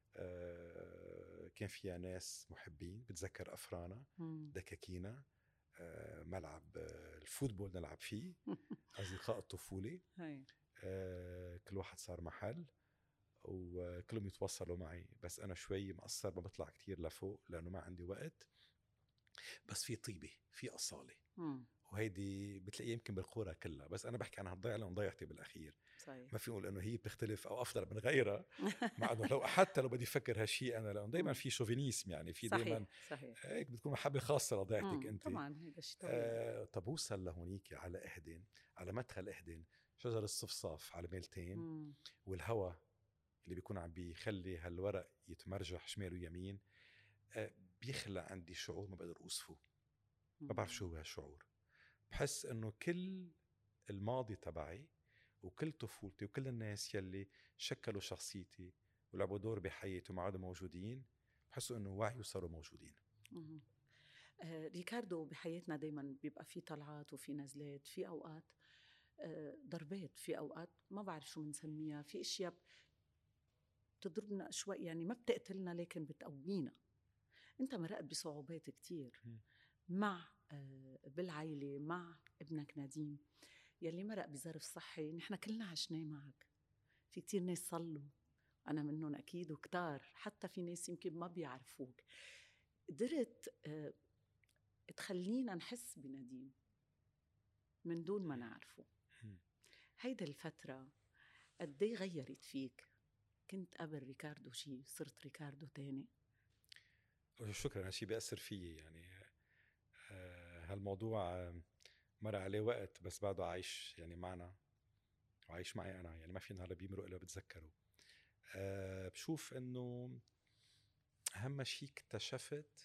أه كان فيها ناس محبين، بتذكر أفرانا، مم. دكاكينا، أه ملعب آه، الفوتبول نلعب فيه، أصدقاء الطفولة. هي. أه كل واحد صار محل وكلهم يتوصلوا معي، بس أنا شوي مقصر، ما بطلع كتير لفوق لأنه ما عندي وقت. بس في طيبة، في أصالة، مم. وهيدي بتلاقيه يمكن بالقرى كلها، بس أنا بحكي عن هالضيعة لأن ضيعتي بالأخير. صحيح. ما في نقول إنه هي بتختلف أو أفضل من غيرها، مع إنه لو حتى لو بدي أفكر هالشيء أنا، لأنه دايما مم. في شوفينيسم، يعني في دايما صحيح صحيح. هيك بتكون محبة خاصة لضيعتك مم. أنت. طبعا هذا شيء طبيعي. آه طب وصل لهونيك على إهدن، على مدخل إهدن، شجر الصفصاف على ميلتين، مم. والهواء اللي بيكون عم بيخلي هالورق يتمرجح شمال ويمين، آه بيخلق عندي شعور ما بقدر أوصفه. ما بعرف شو هو هالشعور. بحس إنه كل الماضي تبعي وكل طفولتي وكل الناس يلي شكلوا شخصيتي ولعبوا دور بحياتي وما عادوا موجودين، بحسوا إنه وعي وصاروا موجودين. مم. آه ريكاردو، بحياتنا دايما بيبقى في طلعات وفي نزلات، في أوقات آه ضربات، في أوقات ما بعرف شو بنسميها، في أشياء بتضربنا شوي، يعني ما بتقتلنا لكن بتقوينا. أنت مرقت بصعوبات كتير م. مع آه بالعائلة، مع ابنك نديم يلي مرق بظرف صحي نحن كلنا عشناه معك. في كتير ناس صلوا، أنا منهم أكيد، وكتار حتى في ناس يمكن ما بيعرفوك. قدرت آه تخلينا نحس بنديم من دون ما نعرفه. م. هيدا الفترة قديه غيرت فيك؟ كنت قبل ريكاردو شي، صرت ريكاردو تاني؟ شكرا، هالشي بيأثر فيي يعني. آه هالموضوع آه، مر عليه وقت بس بعده عايش يعني معنا وعايش معي أنا، يعني ما في نهار بيمرق إلا بتذكره. آه بشوف إنه أهم شيء اكتشفت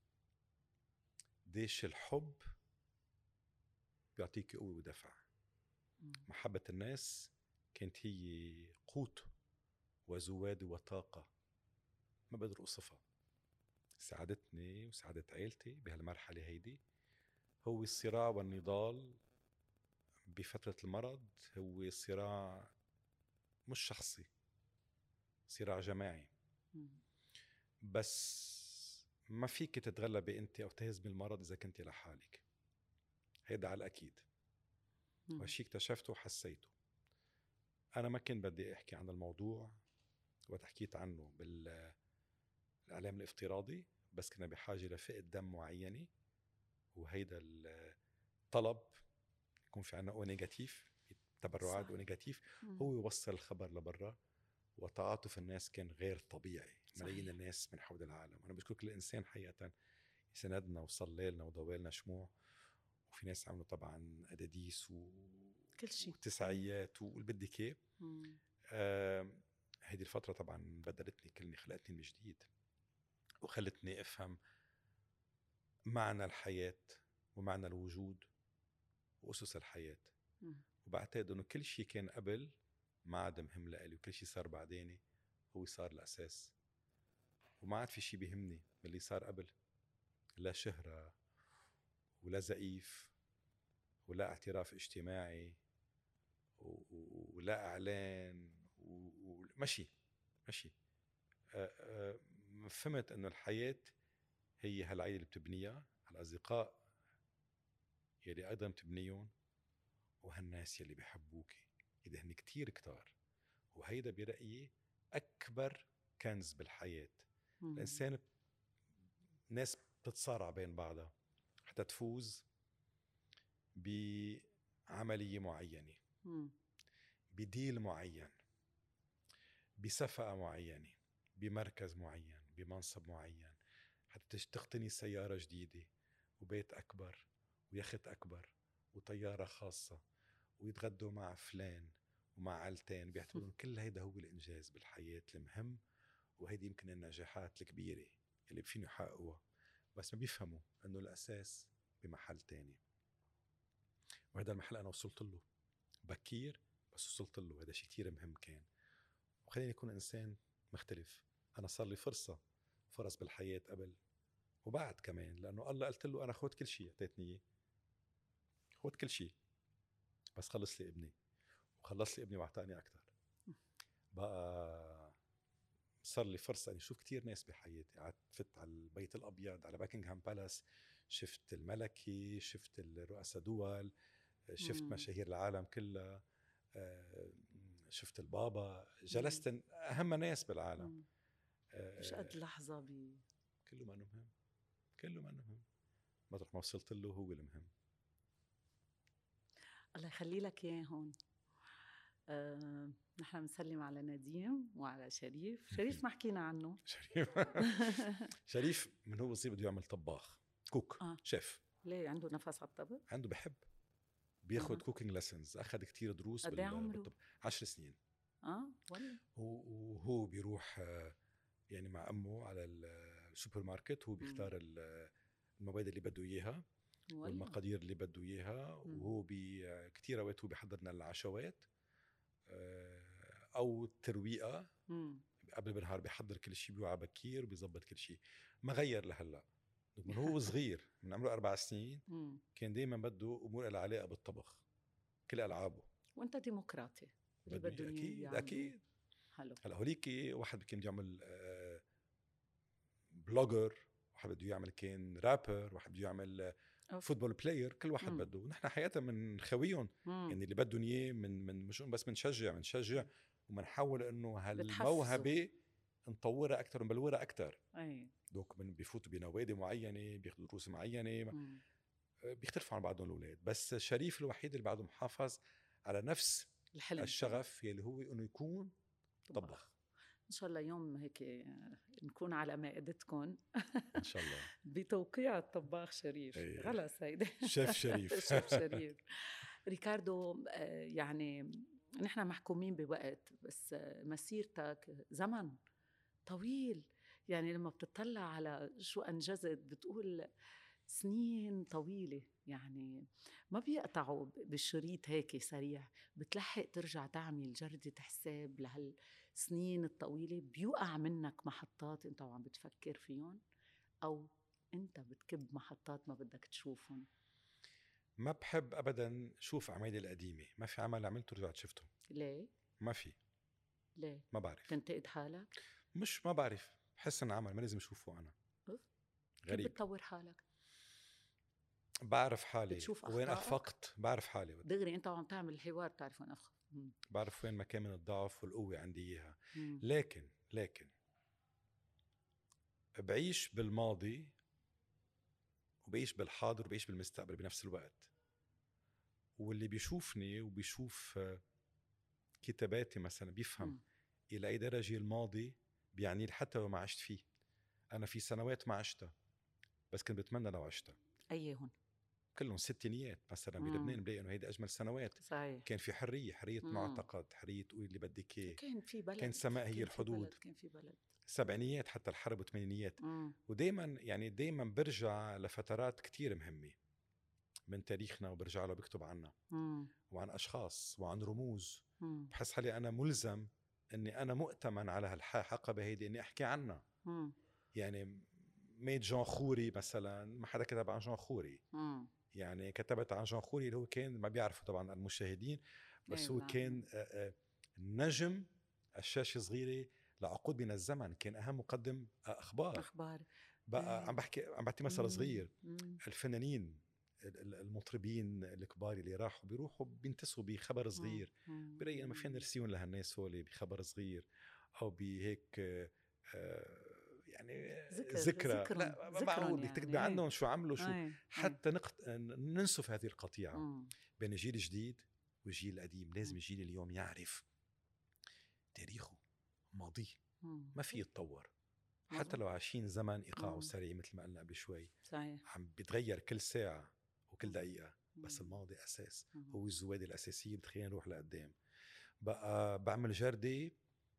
ديش الحب بيعطيك قوة ودفع. مم. محبة الناس كانت هي قوت وزواد وطاقة ما بقدر أوصفها. ساعدتني وساعدت عيلتي بهالمرحلة هيدي. هو الصراع والنضال بفترة المرض هو صراع مش شخصي، صراع جماعي. مم. بس ما فيك تتغلبي انت او تهزمي المرض اذا كنت لحالك، هيدا على الاكيد. مم. وهالشي اكتشفته وحسيته. انا ما كنت بدي احكي عن الموضوع وقت حكيت عنه بالاعلام الافتراضي، بس كنا بحاجه لفئه دم معينه، وهيدا الطلب يكون في عنا او نيجاتيف، تبرعات او صحيح. نيجاتيف، مم. هو يوصل الخبر لبرا. وتعاطف الناس كان غير طبيعي، ملايين صحيح. الناس من حول العالم. انا بشكر كل انسان حقيقه سندنا وصلى لنا وضوى لنا شموع، وفي ناس عملوا طبعا أداديس و... كل شيء. وتسعيات واللي بدك اياه. مم. آه هيدي الفترة طبعا بدلتني كلني، خلقتني من جديد وخلتني أفهم معنى الحياة ومعنى الوجود وأسس الحياة. مم. وبعتقد إنه كل شيء كان قبل ما عاد مهم لإلي، وكل شيء صار بعديني هو صار الأساس. وما عاد في شيء بيهمني من اللي صار قبل، لا شهرة ولا زئيف ولا اعتراف اجتماعي ولا اعلان ومشي مشي. أه، أه، فهمت انه الحياه هي هالعيله اللي بتبنيها، هالاصدقاء يلي ايضا بتبنيهم، وهالناس يلي بيحبوك يلي هن كتير كتار. وهيدا برايي اكبر كنز بالحياه. مم. الانسان ناس بتتصارع بين بعضها حتى تفوز بعمليه معينه، مم. بديل معين، بصفقة معينة، بمركز معين، بمنصب معين، حتى تقتني سيارة جديدة وبيت أكبر ويخت أكبر وطيارة خاصة ويتغدوا مع فلان ومع عيلتين. بيعتبرون كل هيدا هو الإنجاز بالحياة المهم، وهيدي يمكن النجاحات الكبيرة اللي فيني يحققوها. بس ما بيفهموا أنه الأساس بمحل تاني، وهذا المحل أنا وصلت له بكير، بس وصلت له. هذا شيء كتير مهم كان، وخليني أكون إنسان مختلف. أنا صار لي فرصة فرص بالحياة قبل وبعد كمان، لأنه الله قلت له أنا خد كل شيء، اعطيتني إياه، خد كل شيء. بس خلص لي ابني، وخلص لي ابني واعطاني اكثر. بقى صار لي فرصه اني اشوف كتير ناس بحياتي. قعدت فت على البيت الابيض، على باكنغهام بالاس، شفت الملكي، شفت الرؤساء دول، شفت مم. مشاهير العالم كلها، آه، شفت البابا، مم. جلست اهم ناس بالعالم. مم. آه، مش قد لحظة ب كله ما مهم، كله ما مهم، مطرح ما وصلت له هو المهم. الله يخلي لك اياه هون. آه، نحن بنسلم على نديم وعلى شريف. شريف ما حكينا عنه. شريف شريف من هو صغير بده يعمل طباخ، كوك، اه شيف. ليه عنده نفس على الطبخ؟ عنده بحب، بياخد آه. كوكينج ليسنز، اخذ كتير دروس قد ايه بال- عمره؟ بالطبخ. عشر سنين. اه ولا هو- وهو بيروح آه، يعني مع امه على السوبر ماركت، هو مم. بيختار ال- المواد اللي بده اياها ولا والمقادير اللي بده اياها، مم. وهو بي كتير اوقات هو بيحضر لنا العشوات آه، او الترويقه. مم. قبل بالنهار بيحضر كل شيء، بيوعى بكير، بيظبط كل شيء. ما غير لهلا. من هو صغير، من عمره أربع سنين، مم. كان دايما بده امور لها علاقه بالطبخ، كل العابه وانت ديمقراطي اللي بده بدهم إياه. اياه اكيد بيعملوه. اكيد. حلو. هلا هوليك واحد كان بده يعمل آه، بلوجر، واحد بده يعمل كان رابر، واحد بده يعمل أوف. فوتبول بلاير، كل واحد مم. بده. ونحن حياتنا من خويهم، مم. يعني اللي بدهم اياه من من مش بس بنشجع بنشجع وبنحاول انه بتحفزوا. هالموهبه نطورها اكثر ونبلورها اكثر. اي. دوك من بيفوتوا بنوادي معينه، بياخذوا دروس معينه، مم. بيختلفوا عن بعضهم الاولاد. بس شريف الوحيد اللي بعده محافظ على نفس الحلم الشغف يلي هو انه يكون طباخ. طباخ. ان شاء الله يوم هيك نكون على مائدتكم ان شاء الله. بتوقيع الطباخ شريف. إيه. غلا سيدي. شيف شريف. شيف شريف. ريكاردو، آه، يعني نحن محكومين بوقت، بس آه، مسيرتك زمن طويل. يعني لما بتطلع على شو أنجزت بتقول سنين طويلة. يعني ما بيقطعوا بالشريط هيك سريع، بتلحق ترجع تعمل جردة حساب لهالسنين الطويلة. بيوقع منك محطات انت وعم بتفكر فيهم، أو انت بتكب محطات ما بدك تشوفهم؟ ما بحب ابدا شوف اعمالي القديمه، ما في عمل عملته رجعت شفته، ليه؟ ما في. ليه؟ ما بعرف، تنتقد حالك؟ مش ما بعرف، بحس ان عمل ما لازم اشوفه انا. أوف. كيف غريب. بتطور حالك؟ بعرف حالي بتشوف وين أخطائك؟ اخفقت، بعرف حالي، دغري انت وعم تعمل الحوار بتعرف وين أفخر. مم. بعرف وين مكان من الضعف والقوه عندي اياها. مم. لكن لكن بعيش بالماضي وبعيش بالحاضر وبعيش بالمستقبل بنفس الوقت. واللي بيشوفني وبيشوف آه، كتاباتي مثلا بيفهم مم. إلى أي درجة الماضي بيعني لي حتى لو ما عشت فيه. أنا في سنوات ما عشتها بس كنت بتمنى لو عشتها. أيهن؟ كلهم ستينيات مثلا مم. بلبنان، بلاقي إنه هيدي أجمل سنوات. صحيح. كان في حرية، حرية مم. معتقد، حرية تقولي اللي بدك إياه. كان في بلد، كان سماء هي كان في الحدود. بلد، كان في بلد. سبعينيات حتى الحرب والثمانينيات. مم. ودايما يعني دايما برجع لفترات كتير مهمة من تاريخنا، وبرجع له بكتب عنها مم. وعن أشخاص وعن رموز. مم. بحس حالي أنا ملزم أني أنا مؤتمن على هالحقبة هيدي أني أحكي عنها. مم. يعني ميت جون خوري مثلا، ما حدا كتب عن جون خوري. مم. يعني كتبت عن جون خوري اللي هو كان، ما بيعرفوا طبعا المشاهدين، بس أيوة هو نعم. كان آه، آه، نجم الشاشة صغيرة لعقود من الزمن. كان أهم مقدم آه، أخبار. أخبار. بقى أي. عم بحكي عم بعطي مثل مم. صغير. مم. الفنانين ال- ال- المطربين الكبار اللي راحوا بيروحوا بينتسوا بخبر صغير، مم. برأيي ما فينا نرسيهم لهالناس هول بخبر صغير او بهيك آه، آه، يعني ذكر ذكرى. ذكرن لا ما ذكرن معقول بدك يعني. تكتبي أي. عنهم شو عملوا شو، أي. أي. حتى نقط ننسف هذه القطيعة مم. بين الجيل الجديد والجيل القديم. لازم مم. الجيل اليوم يعرف تاريخه، ماضيه، مم. ما في يتطور. حتى مظبوط. لو عايشين زمن ايقاعه مم. سريع مثل ما قلنا قبل شوي، صحيح. عم بيتغير كل ساعة وكل مم. دقيقة، بس مم. الماضي أساس، مم. هو الزوادة الأساسية بتخلينا نروح لقدام. بقى بعمل جردي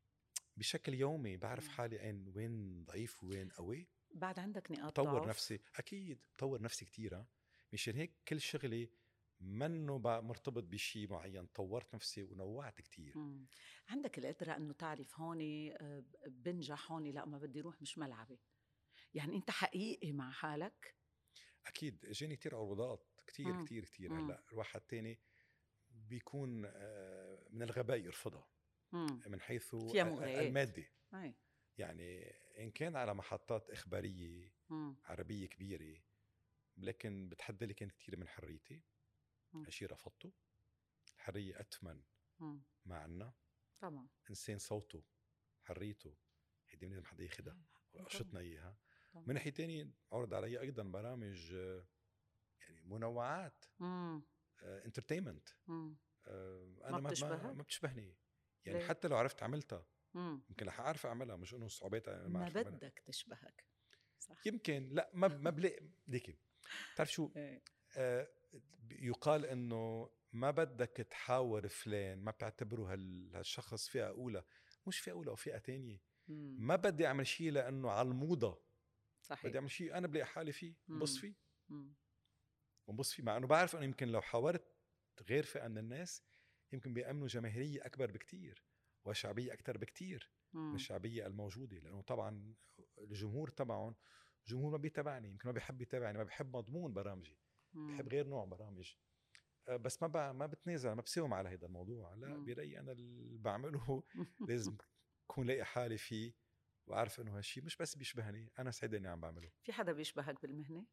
بشكل يومي، بعرف مم. حالي أين وين ضعيف وين قوي. بعد عندك نقاط بطور ضعف؟ نفسي أكيد، بطور نفسي كتير. مشان هيك كل شغلي منه بقى مرتبط بشي معين، طورت نفسي ونوعت كتير. مم. عندك القدرة أنه تعرف هوني آه، بنجح، هوني لا ما بدي روح، مش ملعبي. يعني أنت حقيقي مع حالك. أكيد جاني كتير عروضات، كتير مم. كتير كتير. مم. هلأ الواحد تاني بيكون آه، من الغباء يرفضها مم. من حيث فيها آه، مغريات. المادي. أي. يعني إن كان على محطات إخبارية مم. عربية كبيرة لكن بتحدى لي كانت كتير من حريتي، مم. هالشي رفضته. الحرية أثمن مم. ما عنا. طبعا. إنسان صوته حريته هيدي لازم حدا ياخدها وقشطنا إياها. طبعا. من ناحية تانية عرض علي أيضا برامج آه، يعني منوعات مم. انترتينمنت. مم. انا ما ما ما, بتشبهك؟ ما بتشبهني. يعني ليه؟ حتى لو عرفت عملتها مم. يمكن رح اعرف اعملها، مش انه صعوبات أنا ما ما اعرف اعملها. بدك تشبهك. صح. يمكن لا ما ما بلاقي ليكي بتعرف شو إيه. آه يقال انه ما بدك تحاور فلان، ما بتعتبره هال- هالشخص فئة اولى. مش فئة اولى او فئة تانية. مم. ما بدي اعمل شيء لانه على الموضة. صحيح. بدي اعمل شيء انا بلاقي حالي فيه بنبص مم. فيه مم. بنبص فيه مع انه بعرف انه يمكن لو حاورت غير فئة من الناس يمكن بيأمنوا جماهيرية اكبر بكتير وشعبية اكثر بكتير من مم. الشعبية الموجودة. لانه طبعا الجمهور تبعهم جمهور ما بيتابعني، يمكن ما بيحب يتابعني، ما بيحب مضمون برامجي، بحب مم. غير نوع برامج. أه، بس ما بع- ما بتنازل، ما بساوم على هذا الموضوع. لا، مم. برأيي انا اللي بعمله لازم كون لاقي حالي فيه وعارف انه هالشيء مش بس بيشبهني، انا سعيد اني عم بعمله. في حدا بيشبهك بالمهنة؟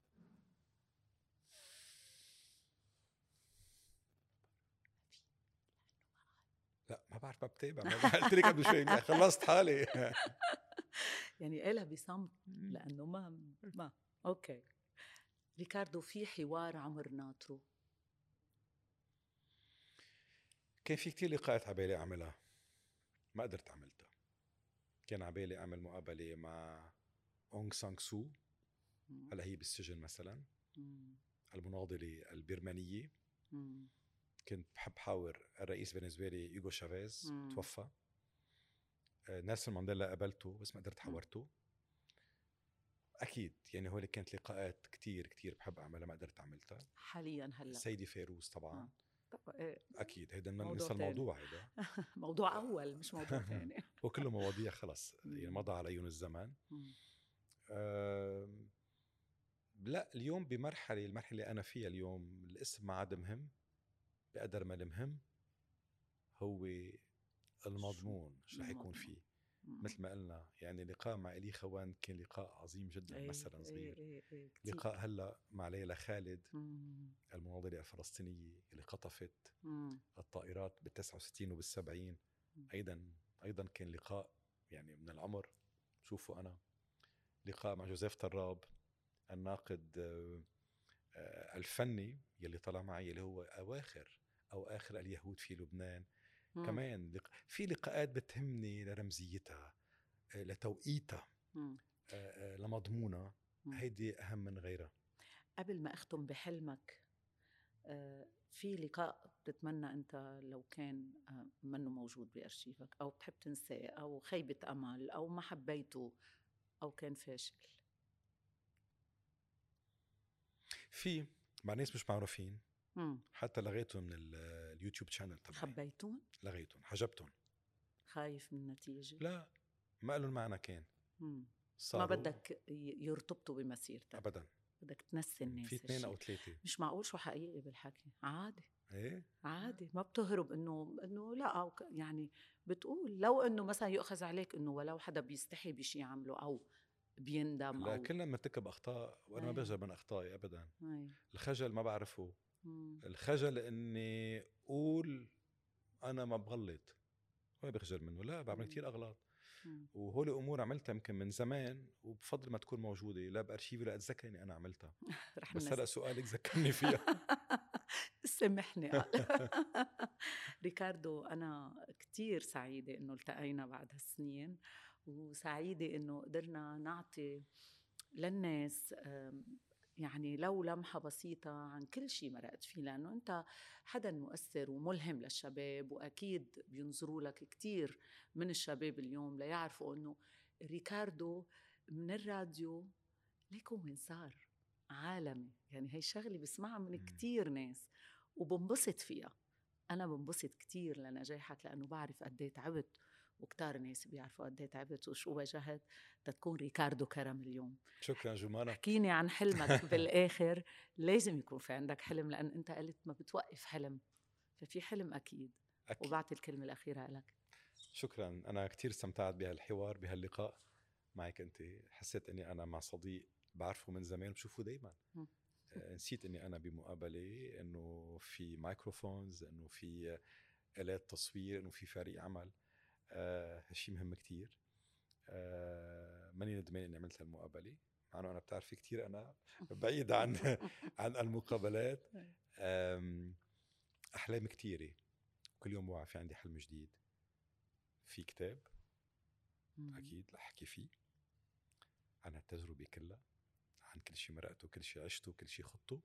لا ما بعرف، ما بتابع، ما قلت لك قبل شوي خلصت حالي. يعني قالها بصمت لأنه ما ما أوكي. ريكاردو، في حوار عمر ناطرو؟ كان في كتير لقاءات عبالي اعملها ما قدرت عملتها. كان عبالي اعمل مقابله مع اونغ سان سو، مم. هلا هي بالسجن مثلا، مم. المناضله البرمانيه. مم. كنت بحب حاور الرئيس فنزويلي يوغو شافيز، مم. توفى. آه، نيلسون مانديلا قابلته بس ما قدرت مم. حاورته. اكيد يعني هول كانت لقاءات كتير كتير بحب اعملها ما قدرت عملتها. حاليا هلا. السيدة فيروز طبعا. آه. طب إيه. اكيد هيدا موضوع ننسى تاني. الموضوع هيدا. موضوع أول مش موضوع ثاني. وكله مواضيع خلص يعني مم. مضى عليهم الزمن. مم. أه لا، اليوم بمرحلة المرحلة اللي أنا فيها اليوم الاسم ما عاد مهم بقدر ما المهم هو المضمون شو رح يكون الموضوع. فيه. مم. مثل ما قلنا يعني لقاء مع إلي خوان كان لقاء عظيم جدا إيه مثلا صغير. إيه إيه إيه كتير. لقاء هلا مع ليلى خالد مم. المناضلة الفلسطينية اللي خطفت مم. الطائرات بالتسعة وستين وبالسبعين، مم. أيضا أيضا كان لقاء يعني من العمر. شوفوا أنا لقاء مع جوزيف طراب الناقد آه، آه، الفني يلي طلع معي اللي هو أواخر أو آخر اليهود في لبنان. مم. كمان لق... في لقاءات بتهمني لرمزيتها آه، لتوقيتها مم. آه، آه، لمضمونها. مم. هيدي أهم من غيرها. قبل ما أختم بحلمك، آه، في لقاء بتتمنى أنت لو كان آه، منه موجود بأرشيفك، أو بتحب تنساه، أو خيبة أمل، أو ما حبيته، أو كان فاشل؟ في مع ناس مش معروفين مم. حتى لغيتهم من ال- اليوتيوب شانل تبعي. خبيتون؟ لغيتهم، حجبتهم. خايف من النتيجة؟ لا، ما قالوا المعنى كان مم. ما صاروا بدك ي- يرتبطوا بمسيرتك، أبدا. بدك تنسي في الناس اثنين هالشي. أو ثلاثة. مش معقول شو حقيقي بالحكي. عادي إيه عادي، ما بتهرب انه انه لا، أو ك- يعني بتقول لو انه مثلا يؤخذ عليك انه ولو حدا بيستحي بشي يعمله او بيندم لا، او كلنا بنرتكب أخطاء وأنا ما ايه بغجر من أخطائي أبدا. ايه. الخجل ما بعرفه. مم. الخجل إني أقول أنا ما بغلط، ما بخجل منه. لا، بعمل مم. كتير أغلاط. مم. وهول أمور عملتها يمكن من زمان وبفضل ما تكون موجودة لا بأرشيفي لا أتذكر إني أنا عملتها. رح بس هلأ ننسى. سؤالك ذكرني فيها. سامحني قال. ريكاردو، أنا كتير سعيدة إنه التقينا بعد هالسنين، وسعيدة إنه قدرنا نعطي للناس آم، يعني لو لمحة بسيطة عن كل شيء مرقت فيه، لأنه أنت حدا مؤثر وملهم للشباب، وأكيد بينظروا لك كتير من الشباب اليوم ليعرفوا أنه ريكاردو من الراديو ليكو وين صار عالمي. يعني هي شغلة بسمعها من كتير ناس وبنبسط فيها. أنا بنبسط كتير لنجاحك، لأنه بعرف قديه تعبت، وكتار ناس بيعرفوا قديه تعبت وشو واجهت تتكون ريكاردو كرم اليوم. شكرا جمانة. احكيني عن حلمك بالآخر. لازم يكون في عندك حلم، لأن أنت قلت ما بتوقف حلم، ففي حلم أكيد. أكيد. وبعت الكلمة الأخيرة لك. شكرا، أنا كتير استمتعت بهالحوار بهاللقاء معك. أنت حسيت أني أنا مع صديق بعرفه من زمان بشوفه دايما. نسيت أني أنا بمقابلة، أنه في مايكروفونز، أنه في آلات تصوير، أنه في فريق عمل. آه هالشي مهم كتير. آه ماني ندمان أني عملت هالمقابلة، مع أنه أنا بتعرفي كتير أنا بعيد عن عن المقابلات. أحلام كتيرة، كل يوم بوعى في عندي حلم جديد. في كتاب أكيد رح أحكي فيه عن التجربة كلها، عن كل شيء مرقته، كل شيء عشته، كل شيء خطه،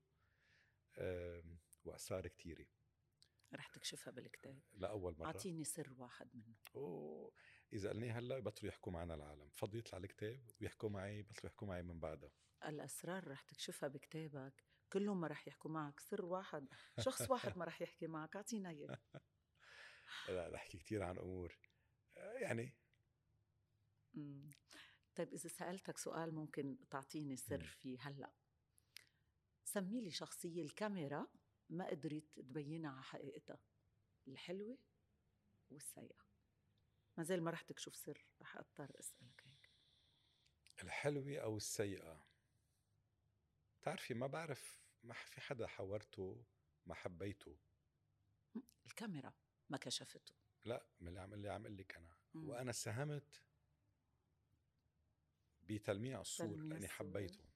وأسرار كتيرة رح تكشفها بالكتاب لأول مرة. أعطيني سر واحد منه. أوه. إذا قلني هلأ بطلوا يحكوا معنا العالم، بفضل يطلع الكتاب ويحكوا معي، بطلوا يحكوا معي من بعدها. الأسرار رح تكشفها بكتابك، كلهم ما رح يحكوا معك. سر واحد، شخص واحد ما رح يحكي معك، أعطينا إياه. لا رح أحكي كتير عن أمور يعني. مم. طيب إذا سألتك سؤال ممكن تعطيني سر فيه هلأ، سمي لي شخصية الكاميرا ما قدرت تبينها على حقيقتها، الحلوة والسيئة. ما زال ما رح تكشف سر، رح أضطر أسألك هيك. الحلوة أو السيئة؟ تعرفي ما بعرف، ما في حدا حورته ما حبيته. الكاميرا ما كشفته. لا، من اللي عم اللي عم قل لك أنا، مم. وأنا ساهمت بتلميع الصور تلميع لأني الصورة. حبيته.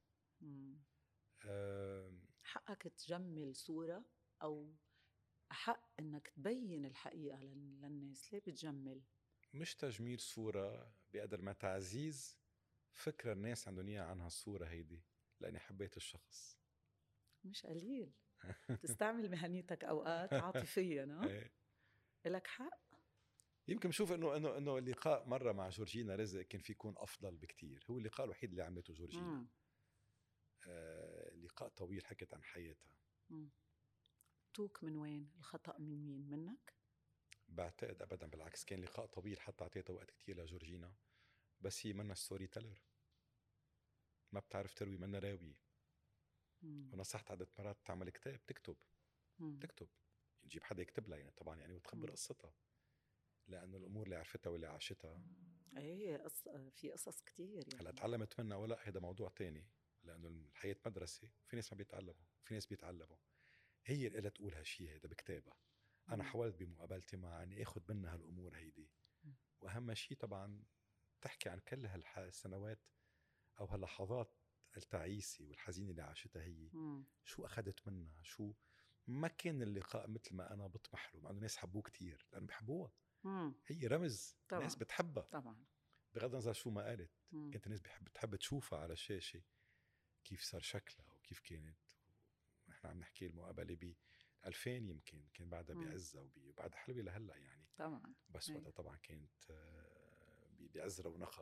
أه حقك تجمل صورة أو حق إنك تبين الحقيقة للناس، ليه بتجمل؟ مش تجميل صورة بقدر ما تعزيز فكرة الناس عندهم إياها عن هالصورة هيدي، لأني حبيت الشخص. مش قليل تستعمل مهنيتك أوقات عاطفيا. ها لك حق. يمكن بشوف إنه إنه إنه اللقاء مرة مع جورجينا رزق كان في يكون أفضل بكتير. هو اللقاء الوحيد اللي عملته جورجينا. آه لقاء طويل حكت عن حياتها. مم. توك من وين؟ الخطأ من مين؟ منك؟ بعتقد أبدا، بالعكس كان لقاء طويل حتى أعطيتها وقت كتير لجورجينا، بس هي منا ستوري تيلر، ما بتعرف تروي، منا راوية. ونصحت عدة مرات تعمل كتاب، تكتب مم. تكتب نجيب حدا يكتب لها يعني طبعا يعني وتخبر قصتها، لأنه الأمور اللي عرفتها واللي عاشتها ايه قص... في قصص كتير يعني. هلا تعلمت منها ولا هذا موضوع تاني، لأنه الحياة مدرسة، في ناس ما بيتعلموا، في ناس بيتعلموا. هي اللي قالت تقول هالشي هيدا بكتابها. أنا حاولت بمقابلتي معها أني أخذ منها هالأمور هيدي، وأهم شيء طبعا تحكي عن كل هالسنوات أو هاللحظات التعيسة والحزينة اللي عاشتها هي. مم. شو أخذت منها، شو ما كان اللقاء مثل ما أنا بطمح له، مع أنه الناس حبوه كتير لأنه بيحبوها. مم. هي رمز طبعاً. ناس بتحبها طبعا بغض النظر شو ما قالت. مم. كانت الناس بتحب تحب تشوفها على الشاشة كيف صار شكلها وكيف كانت. نحن عم نحكي المقابلة ب ألفين يمكن، كان بعدها بعزة وبعدها حلوة لهلا يعني طبعا، بس وقتها طبعا كانت بعز رونقها.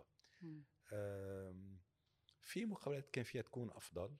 في مقابلات كان فيها تكون أفضل،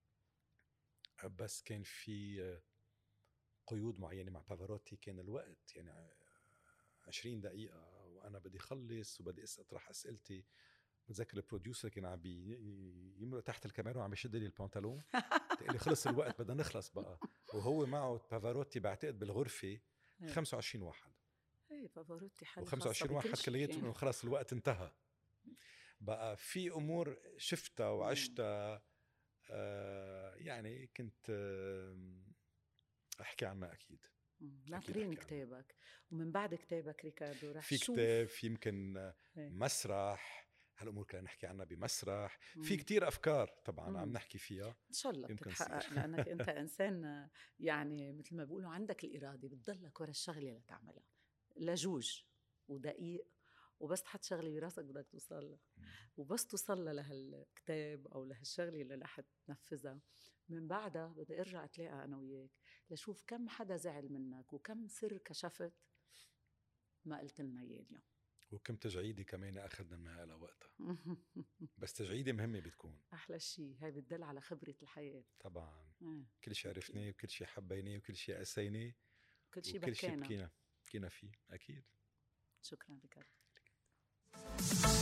بس كان في قيود معينة. مع بافاروتي كان الوقت يعني عشرين دقيقة وأنا بدي خلص وبدي أطرح أسئلتي. بتذكر البروديوسر كان عم يمرق تحت الكاميرا وعم يشد لي البنطلون تقول لي خلص الوقت بدنا نخلص بقى، وهو معه بافاروتي بعتقد بالغرفة خمسة وعشرين واحد. ايه بافاروتي حالة وخمسة وعشرين واحد كلياتهم انه خلص الوقت انتهى. بقى في امور شفتها وعشتها آه يعني كنت آه احكي عنها اكيد. ناطرين كتابك. ومن بعد كتابك ريكاردو رح في كتاب، في يمكن مسرح، هالامور كنا نحكي عنها بمسرح. مم. في كتير افكار طبعا. مم. عم نحكي فيها ان شاء الله بتتحقق لانك انت انسان يعني مثل ما بيقولوا عندك الاراده، بتضلك ورا الشغله لتعملها، لجوج ودقيق، وبس تحط شغله براسك بدك توصل لها. وبس توصل لها لهالكتاب او لهالشغله اللي رح تنفذها، من بعدها بدي ارجع اتلاقى انا وياك لشوف كم حدا زعل منك وكم سر كشفت ما قلت لنا اياه اليوم، وكم تجعيدي كمان اخذنا منها لوقتها. بس تجعيدي مهمه بتكون احلى شيء، هاي بتدل على خبره الحياه طبعا. كل شيء عرفناه وكل شيء حبيناه وكل شيء قسيناه وكل شيء بكينا بكينا بكينا فيه اكيد. شكرا ريكاردو.